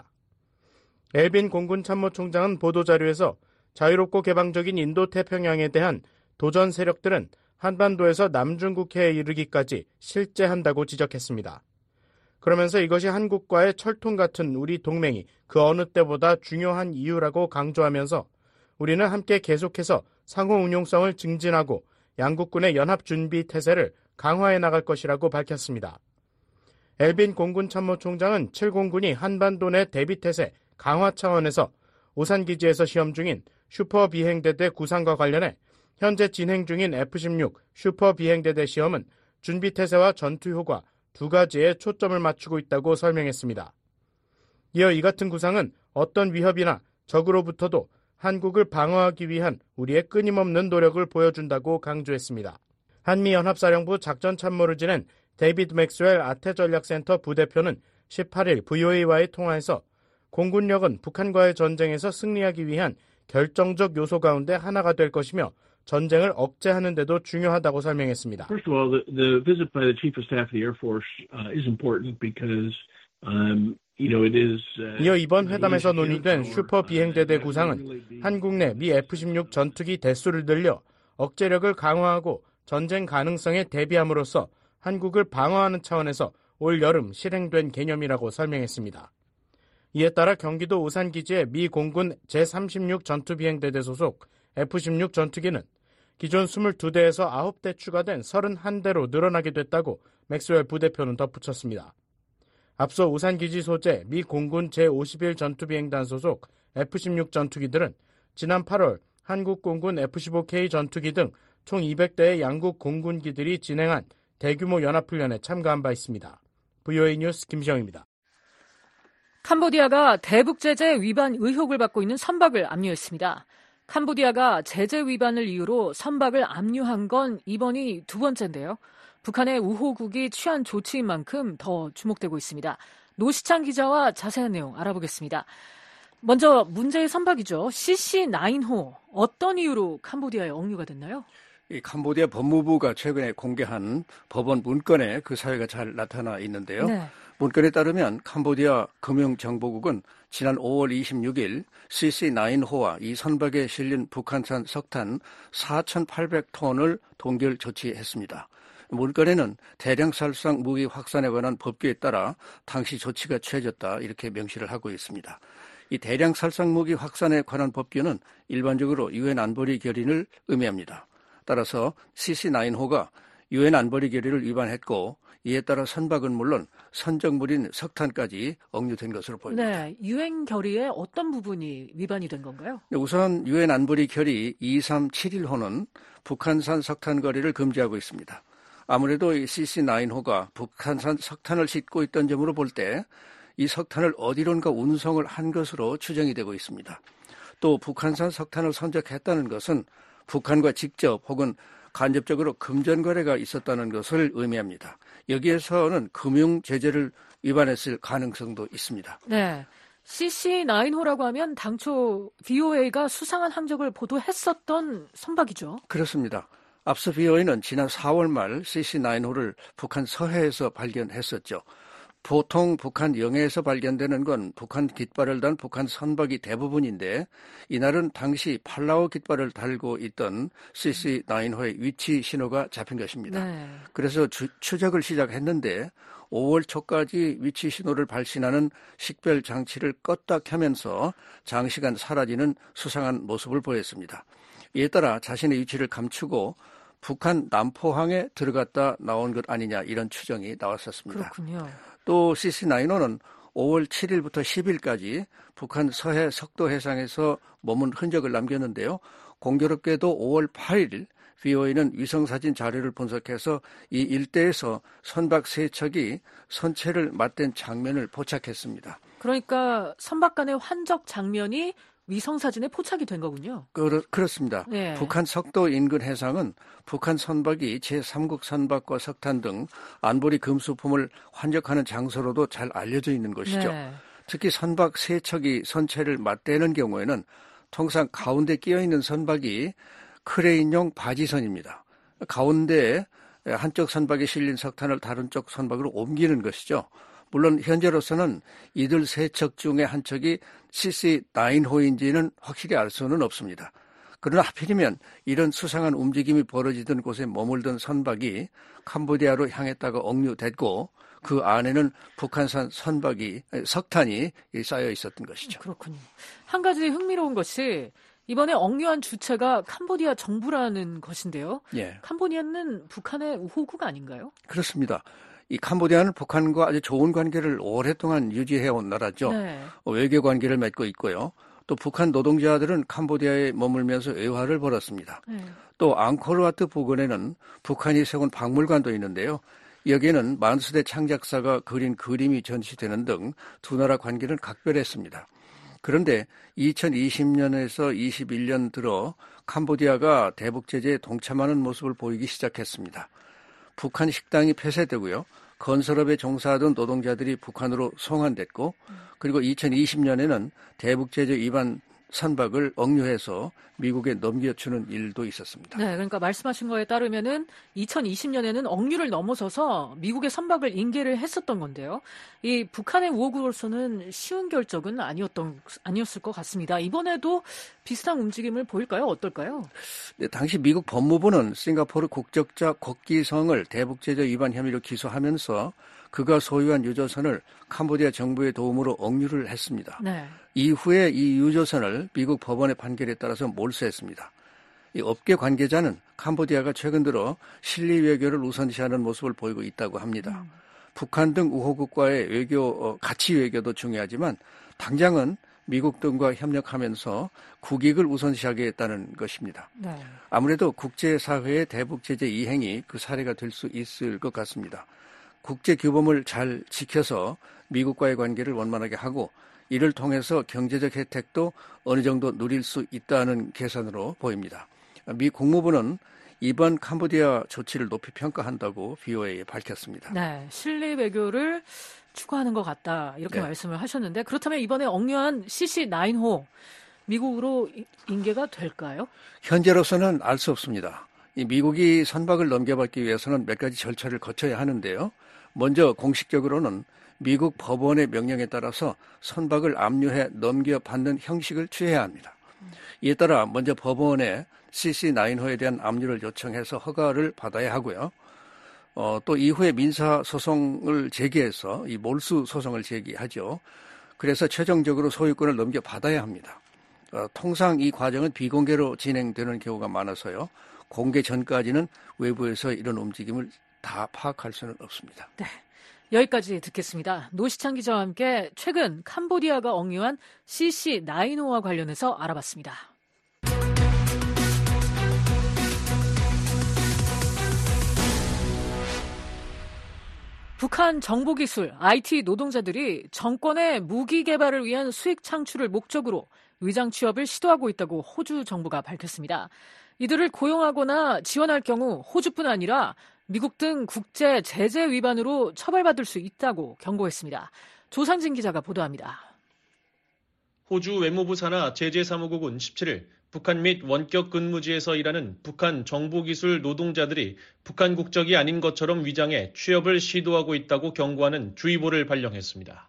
엘빈 공군 참모총장은 보도자료에서 자유롭고 개방적인 인도태평양에 대한 도전 세력들은 한반도에서 남중국해에 이르기까지 실재한다고 지적했습니다. 그러면서 이것이 한국과의 철통 같은 우리 동맹이 그 어느 때보다 중요한 이유라고 강조하면서 우리는 함께 계속해서 상호 운용성을 증진하고 양국군의 연합 준비 태세를 강화해 나갈 것이라고 밝혔습니다. 엘빈 공군 참모총장은 칠 공군이 한반도 내 대비 태세 강화 차원에서 오산기지에서 시험 중인 슈퍼 비행대대 구상과 관련해 현재 진행 중인 에프 십육 슈퍼 비행대대 시험은 준비 태세와 전투 효과 두 가지에 초점을 맞추고 있다고 설명했습니다. 이어 이 같은 구상은 어떤 위협이나 적으로부터도 한국을 방어하기 위한 우리의 끊임없는 노력을 보여준다고 강조했습니다. 한미연합사령부 작전참모를 지낸 데이비드 맥스웰 아태전략센터 부대표는 십팔 일 브이오에이와의 통화에서 공군력은 북한과의 전쟁에서 승리하기 위한 결정적 요소 가운데 하나가 될 것이며 전쟁을 억제하는 데도 중요하다고 설명했습니다. First of all, the, the visit by the Chief of Staff of the Air Force uh, is important because um, you know it is. Uh, 이어 이번 회담에서 논의된 슈퍼 비행대대 구상은 한국 내 미 에프 십육 전투기 대수를 늘려 억제력을 강화하고 전쟁 가능성에 대비함으로써 한국을 방어하는 차원에서 올 여름 실행된 개념이라고 설명했습니다. 이에 따라 경기도 오산기지의 미 공군 제삼십육 전투비행대대 소속 에프 십육 전투기는 기존 이십이 대에서 아홉 대 추가된 삼십일 대로 늘어나게 됐다고 맥스웰 부대표는 덧붙였습니다. 앞서 우산기지 소재 미 공군 제오십일 전투비행단 소속 에프 십육 전투기들은 지난 팔월 한국 공군 에프 십오 케이 전투기 등 총 이백 대의 양국 공군기들이 진행한 대규모 연합훈련에 참가한 바 있습니다. 브이오에이 뉴스 김시영입니다. 캄보디아가 대북 제재 위반 의혹을 받고 있는 선박을 압류했습니다. 캄보디아가 제재 위반을 이유로 선박을 압류한 건 이번이 두 번째인데요. 북한의 우호국이 취한 조치인 만큼 더 주목되고 있습니다. 노시창 기자와 자세한 내용 알아보겠습니다. 먼저 문제의 선박이죠. 씨씨 나인호. 어떤 이유로 캄보디아에 억류가 됐나요? 이 캄보디아 법무부가 최근에 공개한 법원 문건에 그 사유가 잘 나타나 있는데요. 네. 문건에 따르면 캄보디아 금융정보국은 지난 오월 이십육일 씨씨 나인호와 이 선박에 실린 북한산 석탄 사천팔백 톤을 동결 조치했습니다. 문건에는 대량 살상 무기 확산에 관한 법규에 따라 당시 조치가 취해졌다 이렇게 명시를 하고 있습니다. 이 대량 살상 무기 확산에 관한 법규는 일반적으로 유엔 안보리 결의를 의미합니다. 따라서 씨씨 나인호가 유엔 안보리 결의를 위반했고 이에 따라 선박은 물론 선적물인 석탄까지 억류된 것으로 보입니다. 네, 유엔 결의의 어떤 부분이 위반이 된 건가요? 우선 유엔 안보리 결의 이삼칠일호는 북한산 석탄 거래를 금지하고 있습니다. 아무래도 이 씨씨 나인호가 북한산 석탄을 싣고 있던 점으로 볼 때 이 석탄을 어디론가 운송을 한 것으로 추정이 되고 있습니다. 또 북한산 석탄을 선적했다는 것은 북한과 직접 혹은 간접적으로 금전 거래가 있었다는 것을 의미합니다. 여기에서는 금융 제재를 위반했을 가능성도 있습니다. 네, 씨씨 나인호라고 하면 당초 브이오에이가 수상한 항적을 보도했었던 선박이죠. 그렇습니다. 앞서 브이오에이는 지난 사월 말 씨씨 나인호를 북한 서해에서 발견했었죠. 보통 북한 영해에서 발견되는 건 북한 깃발을 단 북한 선박이 대부분인데 이날은 당시 팔라우 깃발을 달고 있던 씨씨 나인호의 위치 신호가 잡힌 것입니다. 네. 그래서 주, 추적을 시작했는데 오월 초까지 위치 신호를 발신하는 식별 장치를 껐다 켜면서 장시간 사라지는 수상한 모습을 보였습니다. 이에 따라 자신의 위치를 감추고 북한 남포항에 들어갔다 나온 것 아니냐 이런 추정이 나왔었습니다. 그렇군요. 또 씨씨 나인호는 오월 칠일부터 십일까지 북한 서해 석도 해상에서 머문 흔적을 남겼는데요. 공교롭게도 오월 팔일 브이오에이는 위성사진 자료를 분석해서 이 일대에서 선박 세 척이 선체를 맞댄 장면을 포착했습니다. 그러니까 선박 간의 환적 장면이 위성사진에 포착이 된 거군요. 그렇, 그렇습니다. 네. 북한 석도 인근 해상은 북한 선박이 제삼국 선박과 석탄 등 안보리 금수품을 환적하는 장소로도 잘 알려져 있는 것이죠. 네. 특히 선박 세 척이 선체를 맞대는 경우에는 통상 가운데 끼어있는 선박이 크레인용 바지선입니다. 가운데 한쪽 선박에 실린 석탄을 다른 쪽 선박으로 옮기는 것이죠. 물론 현재로서는 이들 세 척 중에 한 척이 씨씨 나인호인지는 확실히 알 수는 없습니다. 그러나 하필이면 이런 수상한 움직임이 벌어지던 곳에 머물던 선박이 캄보디아로 향했다가 억류됐고 그 안에는 북한산 선박이 석탄이 쌓여 있었던 것이죠. 그렇군요. 한 가지 흥미로운 것이 이번에 억류한 주체가 캄보디아 정부라는 것인데요. 예. 캄보디아는 북한의 우호국 아닌가요? 그렇습니다. 이 캄보디아는 북한과 아주 좋은 관계를 오랫동안 유지해온 나라죠. 네. 외교 관계를 맺고 있고요. 또 북한 노동자들은 캄보디아에 머물면서 외화를 벌었습니다. 네. 또 앙코르와트 부근에는 북한이 세운 박물관도 있는데요. 여기에는 만수대 창작사가 그린 그림이 전시되는 등 두 나라 관계는 각별했습니다. 그런데 이천이십 년에서 이십일 년 들어 캄보디아가 대북 제재에 동참하는 모습을 보이기 시작했습니다. 북한 식당이 폐쇄되고요. 건설업에 종사하던 노동자들이 북한으로 송환됐고 그리고 이천이십 년에는 대북 제재 위반 선박을 억류해서 미국에 넘겨주는 일도 있었습니다. 네, 그러니까 말씀하신 거에 따르면은 이천이십 년에는 억류를 넘어서서 미국의 선박을 인계를 했었던 건데요. 이 북한의 우호국으로서는 쉬운 결정은 아니었던 아니었을 것 같습니다. 이번에도 비슷한 움직임을 보일까요? 어떨까요? 네, 당시 미국 법무부는 싱가포르 국적자 곡기성을 대북 제재 위반 혐의로 기소하면서 그가 소유한 유조선을 캄보디아 정부의 도움으로 억류를 했습니다. 네. 이후에 이 유조선을 미국 법원의 판결에 따라서 몰수했습니다. 이 업계 관계자는 캄보디아가 최근 들어 실리 외교를 우선시하는 모습을 보이고 있다고 합니다. 음. 북한 등 우호국과의 외교, 어, 가치 외교도 중요하지만 당장은 미국 등과 협력하면서 국익을 우선시하겠다는 것입니다. 네. 아무래도 국제사회의 대북 제재 이행이 그 사례가 될 수 있을 것 같습니다. 국제 규범을 잘 지켜서 미국과의 관계를 원만하게 하고 이를 통해서 경제적 혜택도 어느 정도 누릴 수 있다는 계산으로 보입니다. 미 국무부는 이번 캄보디아 조치를 높이 평가한다고 브이오에이에 밝혔습니다. 네, 실리 외교를 추구하는 것 같다 이렇게 네. 말씀을 하셨는데 그렇다면 이번에 억류한 씨씨 나인호 미국으로 인계가 될까요? 현재로서는 알 수 없습니다. 이 미국이 선박을 넘겨받기 위해서는 몇 가지 절차를 거쳐야 하는데요. 먼저 공식적으로는 미국 법원의 명령에 따라서 선박을 압류해 넘겨받는 형식을 취해야 합니다. 이에 따라 먼저 법원에 씨씨 나인호에 대한 압류를 요청해서 허가를 받아야 하고요. 어, 또 이후에 민사소송을 제기해서 이 몰수 소송을 제기하죠. 그래서 최종적으로 소유권을 넘겨받아야 합니다. 어, 통상 이 과정은 비공개로 진행되는 경우가 많아서요. 공개 전까지는 외부에서 이런 움직임을 다 파악할 수는 없습니다. 네, 여기까지 듣겠습니다. 노시창 기자와 함께 최근 캄보디아가 억류한 씨씨 나인호와 관련해서 알아봤습니다. 북한 정보기술, 아이티 노동자들이 정권의 무기 개발을 위한 수익 창출을 목적으로 위장 취업을 시도하고 있다고 호주 정부가 밝혔습니다. 이들을 고용하거나 지원할 경우 호주뿐 아니라 미국 등 국제 제재 위반으로 처벌받을 수 있다고 경고했습니다. 조상진 기자가 보도합니다. 호주 외무부 산하 제재사무국은 십칠 일 북한 및 원격 근무지에서 일하는 북한 정보기술 노동자들이 북한 국적이 아닌 것처럼 위장해 취업을 시도하고 있다고 경고하는 주의보를 발령했습니다.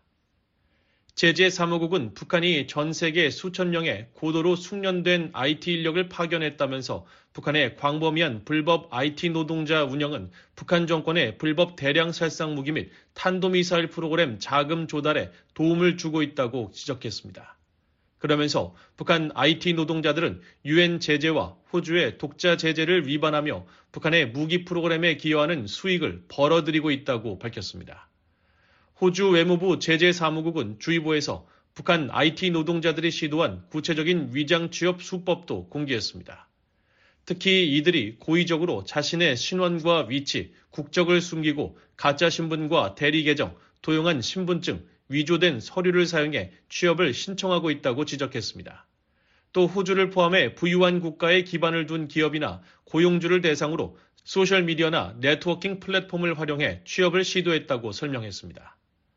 제재사무국은 북한이 전 세계 수천 명의 고도로 숙련된 아이티 인력을 파견했다면서 북한의 광범위한 불법 아이티 노동자 운영은 북한 정권의 불법 대량 살상 무기 및 탄도미사일 프로그램 자금 조달에 도움을 주고 있다고 지적했습니다. 그러면서 북한 아이티 노동자들은 유엔 제재와 호주의 독자 제재를 위반하며 북한의 무기 프로그램에 기여하는 수익을 벌어들이고 있다고 밝혔습니다. 호주 외무부 제재사무국은 주의보에서 북한 아이티 노동자들이 시도한 구체적인 위장 취업 수법도 공개했습니다. 특히 이들이 고의적으로 자신의 신원과 위치, 국적을 숨기고 가짜 신분과 대리 계정, 도용한 신분증, 위조된 서류를 사용해 취업을 신청하고 있다고 지적했습니다. 또 호주를 포함해 부유한 국가에 기반을 둔 기업이나 고용주를 대상으로 소셜미디어나 네트워킹 플랫폼을 활용해 취업을 시도했다고 설명했습니다.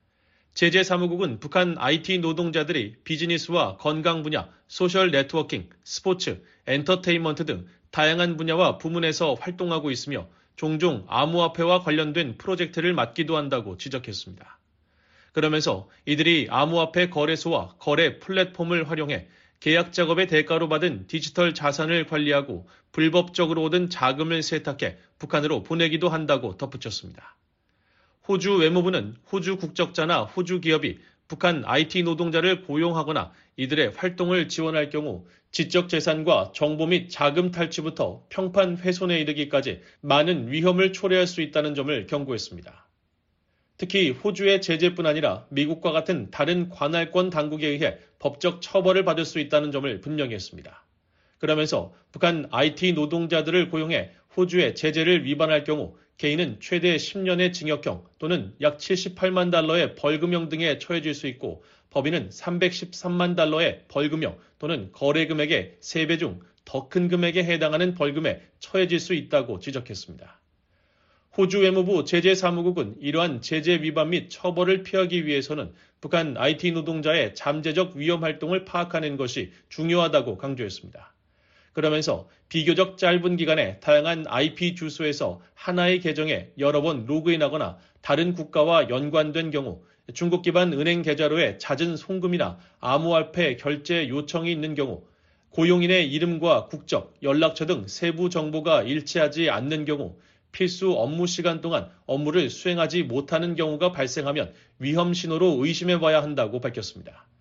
제재사무국은 북한 아이티 노동자들이 비즈니스와 건강 분야, 소셜 네트워킹, 스포츠, 엔터테인먼트 등 다양한 분야와 부문에서 활동하고 있으며 종종 암호화폐와 관련된 프로젝트를 맡기도 한다고 지적했습니다. 그러면서 이들이 암호화폐 거래소와 거래 플랫폼을 활용해 계약 작업의 대가로 받은 디지털 자산을 관리하고 불법적으로 얻은 자금을 세탁해 북한으로 보내기도 한다고 덧붙였습니다. 호주 외무부는 호주 국적자나 호주 기업이 북한 아이티 노동자를 고용하거나 이들의 활동을 지원할 경우 지적 재산과 정보 및 자금 탈취부터 평판 훼손에 이르기까지 많은 위험을 초래할 수 있다는 점을 경고했습니다. 특히 호주의 제재뿐 아니라 미국과 같은 다른 관할권 당국에 의해 법적 처벌을 받을 수 있다는 점을 분명히 했습니다. 그러면서 북한 아이티 노동자들을 고용해 호주의 제재를 위반할 경우 개인은 최대 십 년의 징역형 또는 약 칠십팔만 달러의 벌금형 등에 처해질 수 있고 법인은 삼백십삼만 달러의 벌금형 또는 거래 금액의 세 배 중 더 큰 금액에 해당하는 벌금에 처해질 수 있다고 지적했습니다. 호주 외무부 제재사무국은 이러한 제재 위반 및 처벌을 피하기 위해서는 북한 아이티 노동자의 잠재적 위험 활동을 파악하는 것이 중요하다고 강조했습니다. 그러면서 비교적 짧은 기간에 다양한 아이피 주소에서 하나의 계정에 여러 번 로그인하거나 다른 국가와 연관된 경우 중국 기반 은행 계좌로의 잦은 송금이나 암호화폐 결제 요청이 있는 경우 고용인의 이름과 국적, 연락처 등 세부 정보가 일치하지 않는 경우 필수 업무 시간 동안 업무를 수행하지 못하는 경우가 발생하면 위험 신호로 의심해봐야 한다고 밝혔습니다.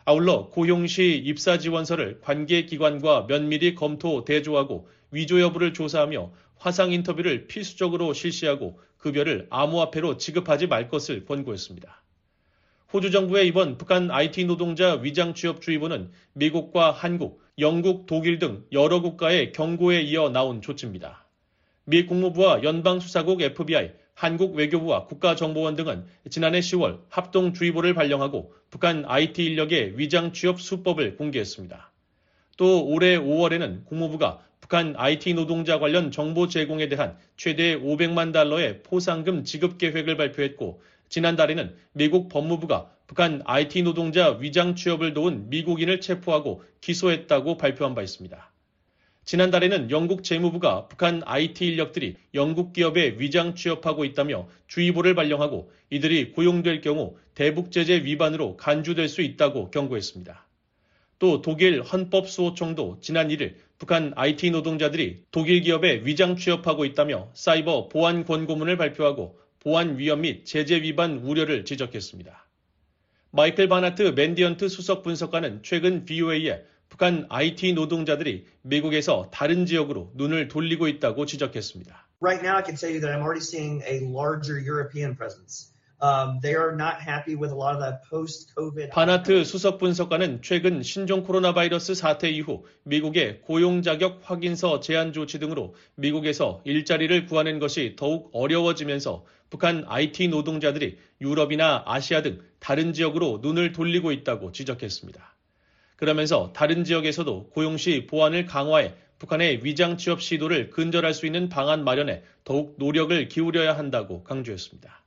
아울러 고용 시 입사 지원서를 관계기관과 면밀히 검토, 대조하고 위조 여부를 조사하며 화상 인터뷰를 필수적으로 실시하고 급여를 암호화폐로 지급하지 말 것을 권고했습니다. 호주 정부의 이번 북한 아이티 노동자 위장 취업 주의보는 미국과 한국, 영국, 독일 등 여러 국가의 경고에 이어 나온 조치입니다. 미 국무부와 연방수사국 에프비아이, 한국 외교부와 국가정보원 등은 지난해 시월 합동주의보를 발령하고 북한 아이티 인력의 위장 취업 수법을 공개했습니다. 또 올해 오월에는 국무부가 북한 아이티 노동자 관련 정보 제공에 대한 최대 오백만 달러의 포상금 지급 계획을 발표했고, 지난달에는 미국 법무부가 북한 아이티 노동자 위장 취업을 도운 미국인을 체포하고 기소했다고 발표한 바 있습니다. 지난달에는 영국 재무부가 북한 아이티 인력들이 영국 기업에 위장 취업하고 있다며 주의보를 발령하고 이들이 고용될 경우 대북 제재 위반으로 간주될 수 있다고 경고했습니다. 또 독일 헌법수호청도 지난 일 일 북한 아이티 노동자들이 독일 기업에 위장 취업하고 있다며 사이버 보안 권고문을 발표하고 보안 위험 및 제재 위반 우려를 지적했습니다. 마이클 바나트 맨디언트 수석 분석가는 최근 브이오에이에 북한 아이티 노동자들이 미국에서 다른 지역으로 눈을 돌리고 있다고 지적했습니다. Right now I can tell you that I'm already seeing a larger European presence. Um, they are not happy with a lot of that post-COVID. 바나트 수석 분석가는 최근 신종 코로나 바이러스 사태 이후 미국의 고용 자격 확인서 제한 조치 등으로 미국에서 일자리를 구하는 것이 더욱 어려워지면서 북한 아이티 노동자들이 유럽이나 아시아 등 다른 지역으로 눈을 돌리고 있다고 지적했습니다. 그러면서 다른 지역에서도 고용 시 보안을 강화해 북한의 위장 취업 시도를 근절할 수 있는 방안 마련에 더욱 노력을 기울여야 한다고 강조했습니다.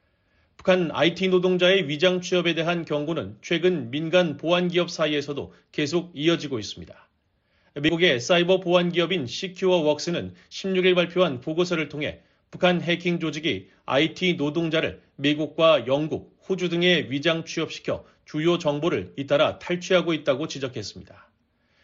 북한 아이티 노동자의 위장 취업에 대한 경고는 최근 민간 보안 기업 사이에서도 계속 이어지고 있습니다. 미국의 사이버 보안 기업인 시큐어웍스는 십육 일 발표한 보고서를 통해 북한 해킹 조직이 아이티 노동자를 미국과 영국, 호주 등에 위장 취업시켜 주요 정보를 잇따라 탈취하고 있다고 지적했습니다.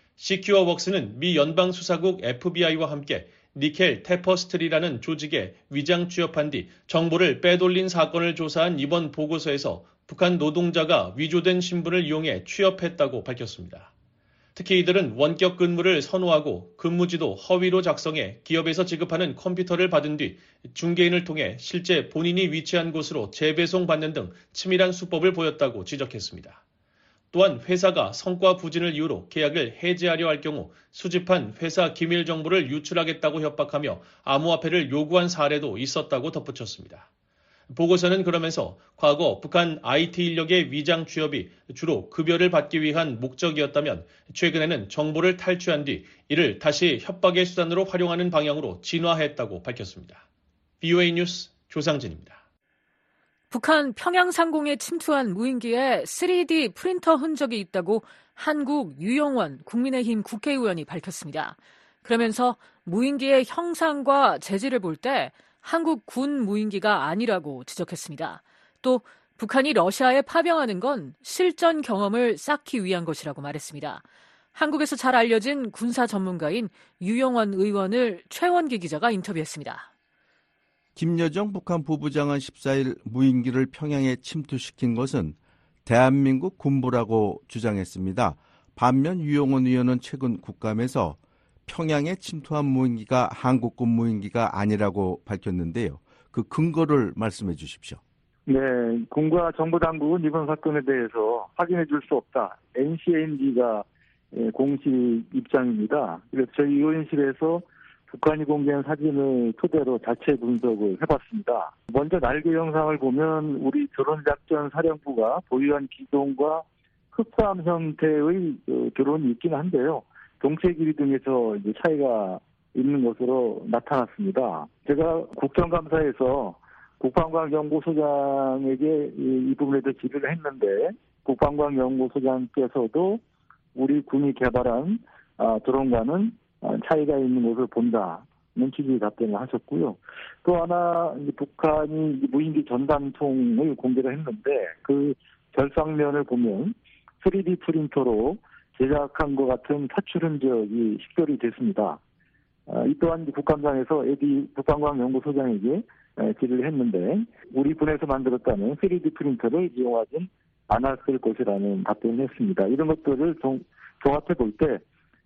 시큐어웍스는 미 연방수사국 에프비아이와 함께 니켈 테퍼스트리라는 조직에 위장 취업한 뒤 정보를 빼돌린 사건을 조사한 이번 보고서에서 북한 노동자가 위조된 신분을 이용해 취업했다고 밝혔습니다. 특히 이들은 원격 근무를 선호하고 근무지도 허위로 작성해 기업에서 지급하는 컴퓨터를 받은 뒤 중개인을 통해 실제 본인이 위치한 곳으로 재배송받는 등 치밀한 수법을 보였다고 지적했습니다. 또한 회사가 성과 부진을 이유로 계약을 해지하려 할 경우 수집한 회사 기밀 정보를 유출하겠다고 협박하며 암호화폐를 요구한 사례도 있었다고 덧붙였습니다. 보고서는 그러면서 과거 북한 아이티 인력의 위장 취업이 주로 급여를 받기 위한 목적이었다면 최근에는 정보를 탈취한 뒤 이를 다시 협박의 수단으로 활용하는 방향으로 진화했다고 밝혔습니다. 브이오에이 뉴스 조상진입니다. 북한 평양 상공에 침투한 무인기에 쓰리디 프린터 흔적이 있다고 한국 유영원 국민의힘 국회의원이 밝혔습니다. 그러면서 무인기의 형상과 재질을 볼 때 한국 군 무인기가 아니라고 지적했습니다. 또 북한이 러시아에 파병하는 건 실전 경험을 쌓기 위한 것이라고 말했습니다. 한국에서 잘 알려진 군사 전문가인 유영원 의원을 최원기 기자가 인터뷰했습니다. 김여정 북한 부부장은 십사 일 무인기를 평양에 침투시킨 것은 대한민국 군부라고 주장했습니다. 반면 유영원 의원은 최근 국감에서 평양에 침투한 무인기가 한국군 무인기가 아니라고 밝혔는데요. 그 근거를 말씀해 주십시오. 네, 군과 정부 당국은 이번 사건에 대해서 확인해 줄 수 없다. 엔씨엔디가 공식 입장입니다. 그래서 저희 의원실에서 북한이 공개한 사진을 토대로 자체 분석을 해봤습니다. 먼저 날개 영상을 보면 우리 드론작전 사령부가 보유한 기종과 흡사함 형태의 드론이 있긴 한데요. 동체 길이 등에서 이제 차이가 있는 것으로 나타났습니다. 제가 국정감사에서 국방과학연구소장에게 이 부분에 대해 질의를 했는데 국방과학연구소장께서도 우리 군이 개발한 드론과는 차이가 있는 것을 본다는 취지의 답변을 하셨고요. 또 하나 북한이 무인기 전단통을 공개를 했는데 그 결상면을 보면 쓰리디 프린터로 제작한 것 같은 사출 흔적이 식별이 됐습니다. 이 또한 국감장에서 에디 국방과학연구소장에게 질의를 했는데 우리 군에서 만들었다는 쓰리디 프린터를 이용하진 않았을 것이라는 답변을 했습니다. 이런 것들을 종, 종합해 볼 때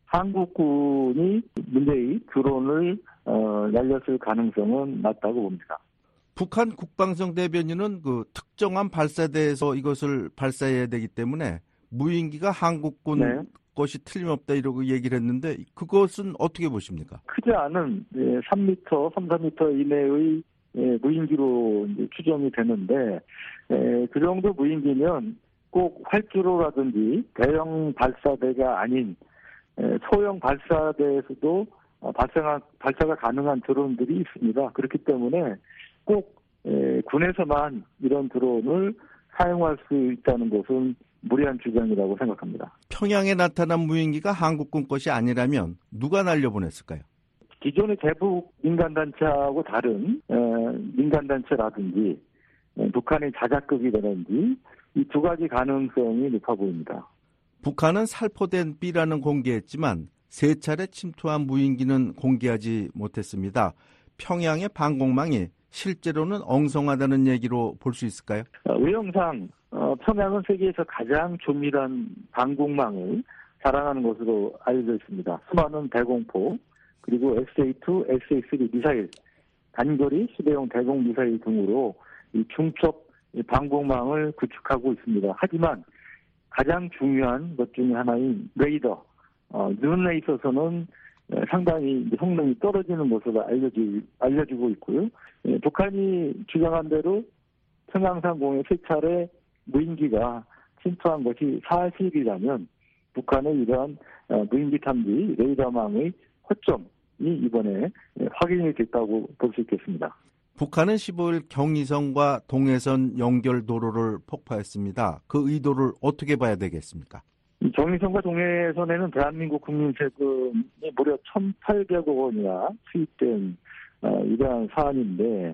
한국군이 문제의 드론을 어, 날렸을 가능성은 낮다고 봅니다. 북한 국방성 대변인은 그 특정한 발사대에서 이것을 발사해야 되기 때문에 무인기가 한국군 네. 것이 틀림없다 이러고 얘기를 했는데 그것은 어떻게 보십니까? 크지 않은 삼 미터, 삼, 사 미터 이내의 무인기로 이제 추정이 되는데 그 정도 무인기면 꼭 활주로라든지 대형 발사대가 아닌 소형 발사대에서도 발사가, 발사가 가능한 드론들이 있습니다. 그렇기 때문에 꼭 군에서만 이런 드론을 사용할 수 있다는 것은 무리한 주장이라고 생각합니다. 평양에 나타난 무인기가 한국군 것이 아니라면 누가 날려보냈을까요? 기존의 대북 민간단체하고 다른 민간단체라든지 북한의 자작극이라든지 이 두 가지 가능성이 높아 보입니다. 북한은 살포된 B라는 공개했지만 세 차례 침투한 무인기는 공개하지 못했습니다. 평양의 방공망이 실제로는 엉성하다는 얘기로 볼 수 있을까요? 외형상 평양은 세계에서 가장 조밀한 방공망을 자랑하는 것으로 알려져 있습니다. 수많은 대공포, 그리고 에스에이 투, 에스에이 쓰리 미사일, 단거리 시대용 대공 미사일 등으로 이 중첩 방공망을 구축하고 있습니다. 하지만 가장 중요한 것 중에 하나인 레이더, 어, 눈에 있어서는 상당히 성능이 떨어지는 것으로 알려지, 알려지고 있고요. 예, 북한이 주장한 대로 평양상공에 세 차례 무인기가 침투한 것이 사실이라면 북한의 이러한 무인기 탐지 레이더망의 허점이 이번에 확인이 됐다고 볼 수 있겠습니다. 북한은 십오일 경의선과 동해선 연결 도로를 폭파했습니다. 그 의도를 어떻게 봐야 되겠습니까? 경의선과 동해선에는 대한민국 국민 세금이 무려 천팔백억 원이나 투입된 어, 이러한 사안인데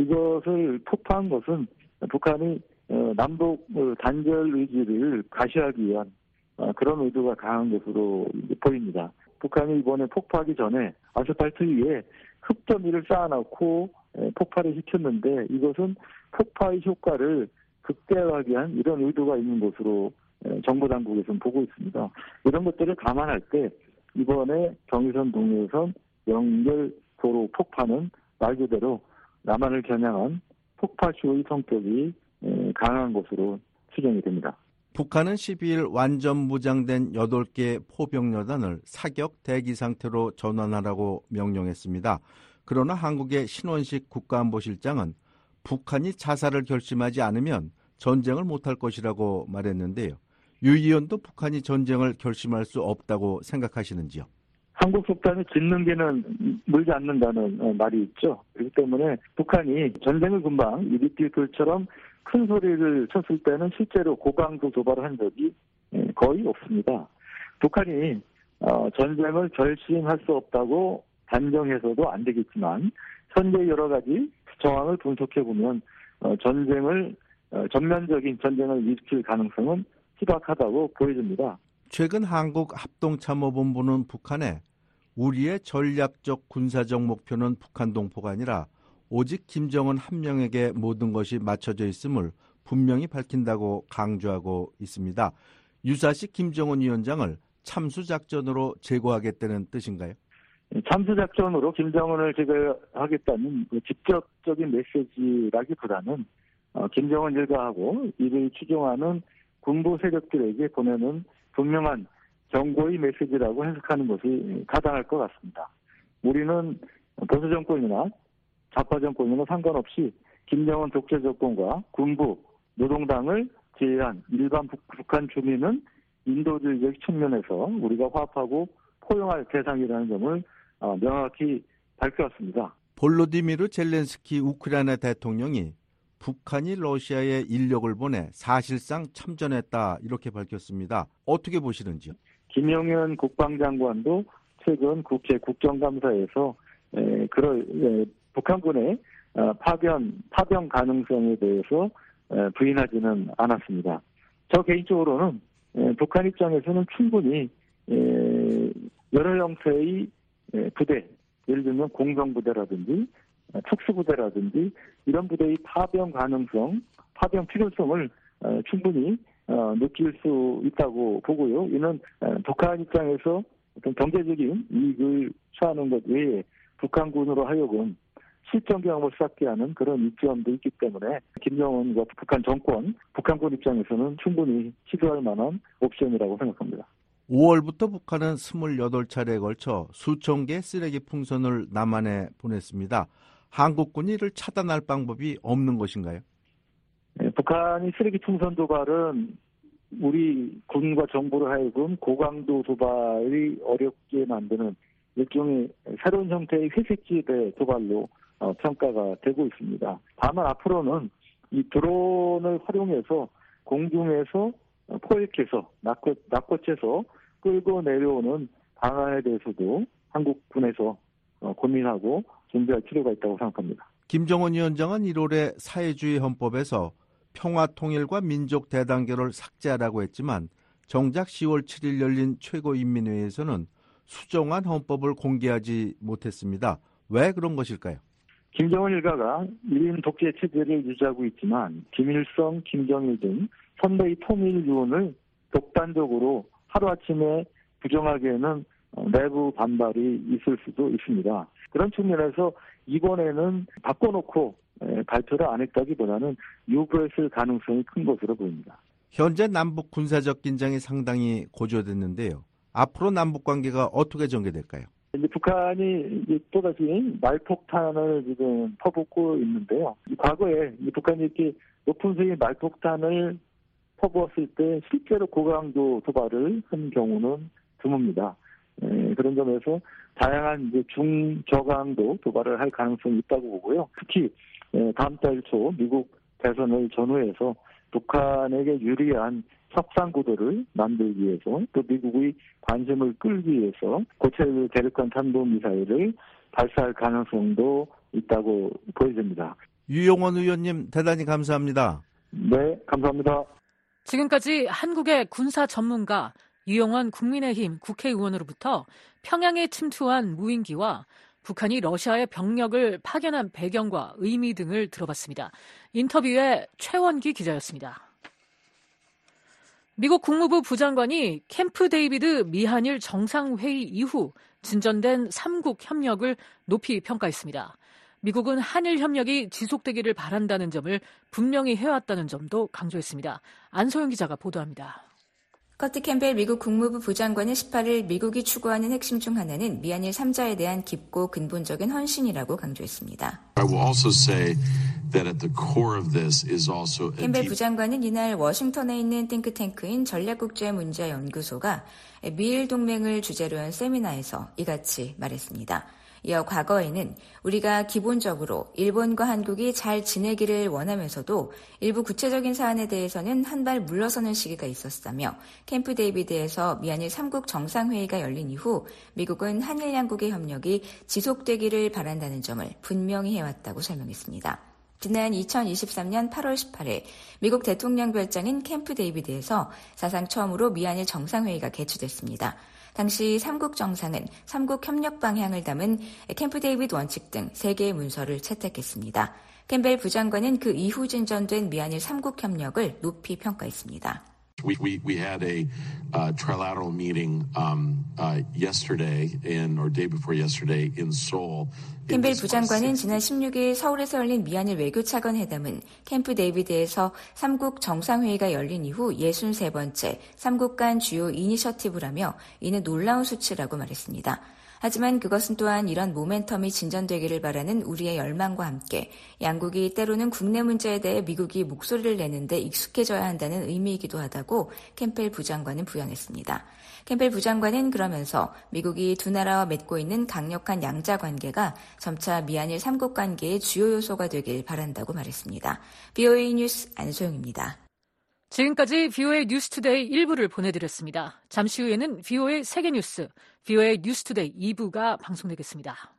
이것을 폭파한 것은 북한이 어, 남북 단절 의지를 가시하기 위한 어, 그런 의도가 강한 것으로 보입니다. 북한이 이번에 폭파하기 전에 아스팔트 위에 흙더미를 쌓아놓고 에, 폭발을 시켰는데 이것은 폭파의 효과를 극대화하기 위한 이런 의도가 있는 것으로 에, 정부 당국에서는 보고 있습니다. 이런 것들을 감안할 때 이번에 경의선 동해선 연결 도로 폭파는 말 그대로 남한을 겨냥한 폭파쇼의 성격이 에, 강한 것으로 추정이 됩니다. 북한은 십이일 완전 무장된 여덟 개 포병여단을 사격 대기 상태로 전환하라고 명령했습니다. 그러나 한국의 신원식 국가안보실장은 북한이 자살을 결심하지 않으면 전쟁을 못할 것이라고 말했는데요. 유 의원도 북한이 전쟁을 결심할 수 없다고 생각하시는지요? 한국 속담이 짖는 개는 물지 않는다는 말이 있죠. 그렇기 때문에 북한이 전쟁을 금방 이리필들처럼 큰 소리를 쳤을 때는 실제로 고강도 도발을 한 적이 거의 없습니다. 북한이 전쟁을 결심할 수 없다고 단정해서도 안 되겠지만 현재 여러 가지 정황을 분석해보면 전쟁을 전면적인 전쟁을 일으킬 가능성은 희박하다고 보여집니다. 최근 한국합동참모본부는 북한에 우리의 전략적 군사적 목표는 북한 동포가 아니라 오직 김정은 한 명에게 모든 것이 맞춰져 있음을 분명히 밝힌다고 강조하고 있습니다. 유사시 김정은 위원장을 참수작전으로 제거하겠다는 뜻인가요? 참수작전으로 김정은을 제거하겠다는 직접적인 메시지라기보다는 김정은 일가하고 이를 추종하는 군부 세력들에게 보내는 분명한 경고의 메시지라고 해석하는 것이 타당할 것 같습니다. 우리는 보수 정권이나 좌파 정권이나 상관없이 김정은 독재 정권과 군부, 노동당을 제외한 일반 북한 주민은 인도주의적 측면에서 우리가 화합하고 포용할 대상이라는 점을 명확히 밝혀왔습니다. 볼로디미르 젤렌스키 우크라이나 대통령이 북한이 러시아에 인력을 보내 사실상 참전했다 이렇게 밝혔습니다. 어떻게 보시는지요? 김영현 국방장관도 최근 국회 국정감사에서 에, 그럴 에, 북한군의 어, 파견 파병 가능성에 대해서 에, 부인하지는 않았습니다. 저 개인적으로는 에, 북한 입장에서는 충분히 에, 여러 형태의 에, 부대, 예를 들면 공병부대라든지 에, 특수부대라든지 이런 부대의 파병 가능성, 파병 필요성을 에, 충분히 어, 느낄 수 있다고 보고요. 이는 북한 입장에서 어떤 경제적인 이익을 취하는 것 외에 북한군으로 하여금 실전 경험을 쌓게 하는 그런 이점도 있기 때문에 김정은과 북한 정권, 북한군 입장에서는 충분히 시도할 만한 옵션이라고 생각합니다. 오월부터 북한은 스물여덟 차례에 걸쳐 수천 개의 쓰레기 풍선을 남한에 보냈습니다. 한국군이 이를 차단할 방법이 없는 것인가요? 네, 북한이 쓰레기 풍선 도발은 우리 군과 정부를 하여금 고강도 도발이 어렵게 만드는 일종의 새로운 형태의 회색지대 도발로 어, 평가가 되고 있습니다. 다만 앞으로는 이 드론을 활용해서 공중에서 포획해서 낚고, 낚고채서 끌고 내려오는 방안에 대해서도 한국군에서 어, 고민하고 준비할 필요가 있다고 생각합니다. 김정은 위원장은 일월에 사회주의 헌법에서 평화통일과 민족 대단결을 삭제하라고 했지만 정작 시월 칠일 열린 최고인민회의에서는 수정한 헌법을 공개하지 못했습니다. 왜 그런 것일까요? 김정은 일가가 일인 독재 체제를 유지하고 있지만 김일성, 김정일 등 선대의 통일 유언을 독단적으로 하루아침에 부정하기에는 내부 반발이 있을 수도 있습니다. 그런 측면에서 이번에는 바꿔놓고 발표를 안 했다기보다는 유보했을 가능성이 큰 것으로 보입니다. 현재 남북 군사적 긴장이 상당히 고조됐는데요. 앞으로 남북 관계가 어떻게 전개될까요? 이제 북한이 이제 또다시 말폭탄을 지금 퍼붓고 있는데요. 과거에 북한이 이렇게 높은 수의 말폭탄을 퍼부었을 때 실제로 고강도 도발을 한 경우는 드뭅니다. 예, 그런 점에서 다양한 이제 중저강도 도발을 할 가능성이 있다고 보고요. 특히 예, 다음 달 초 미국 대선을 전후해서 북한에게 유리한 협상 구도를 만들기 위해서 또 미국의 관심을 끌기 위해서 고체 대륙간 탄도미사일을 발사할 가능성도 있다고 보여집니다. 유용원 의원님 대단히 감사합니다. 네, 감사합니다. 지금까지 한국의 군사 전문가 유용원 국민의힘 국회의원으로부터 평양에 침투한 무인기와 북한이 러시아의 병력을 파견한 배경과 의미 등을 들어봤습니다. 인터뷰에 최원기 기자였습니다. 미국 국무부 부장관이 캠프 데이비드 미한일 정상회의 이후 진전된 삼국 협력을 높이 평가했습니다. 미국은 한일 협력이 지속되기를 바란다는 점을 분명히 해왔다는 점도 강조했습니다. 안소영 기자가 보도합니다. 커트 캠벨 미국 국무부 부장관은 십팔일 미국이 추구하는 핵심 중 하나는 미한일 삼 자에 대한 깊고 근본적인 헌신이라고 강조했습니다. 캠벨 부장관은 이날 워싱턴에 있는 띵크탱크인 전략국제문제연구소가 미일 동맹을 주제로 한 세미나에서 이같이 말했습니다. 이어 과거에는 우리가 기본적으로 일본과 한국이 잘 지내기를 원하면서도 일부 구체적인 사안에 대해서는 한 발 물러서는 시기가 있었다며 캠프 데이비드에서 미한일 삼국 정상회의가 열린 이후 미국은 한일 양국의 협력이 지속되기를 바란다는 점을 분명히 해왔다고 설명했습니다. 지난 이천이십삼년 팔월 십팔일 미국 대통령 별장인 캠프 데이비드에서 사상 처음으로 미한일 정상회의가 개최됐습니다. 당시 삼국 정상은 삼국 협력 방향을 담은 캠프 데이비드 원칙 등 세 개의 문서를 채택했습니다. 캠벨 부장관은 그 이후 진전된 미한일 삼국 협력을 높이 평가했습니다. We, we, we had a uh, trilateral meeting um, uh, yesterday in, or day before yesterday in Seoul. 캠벨 부장관은 지난 십육일 서울에서 열린 미한일 외교차관 회담은 캠프 데이비드에서 삼국 정상회의가 열린 이후 예순세 번째 삼국 간 주요 이니셔티브라며 이는 놀라운 수치라고 말했습니다. 하지만 그것은 또한 이런 모멘텀이 진전되기를 바라는 우리의 열망과 함께 양국이 때로는 국내 문제에 대해 미국이 목소리를 내는데 익숙해져야 한다는 의미이기도 하다고 캠펠 부장관은 부연했습니다. 캠펠 부장관은 그러면서 미국이 두 나라와 맺고 있는 강력한 양자 관계가 점차 미한일 삼국 관계의 주요 요소가 되길 바란다고 말했습니다. 비오에이 뉴스 안소영입니다. 지금까지 비오에이 뉴스투데이 일 부를 보내드렸습니다. 잠시 후에는 비오에이 세계뉴스, 비오에이 뉴스투데이 이 부가 방송되겠습니다.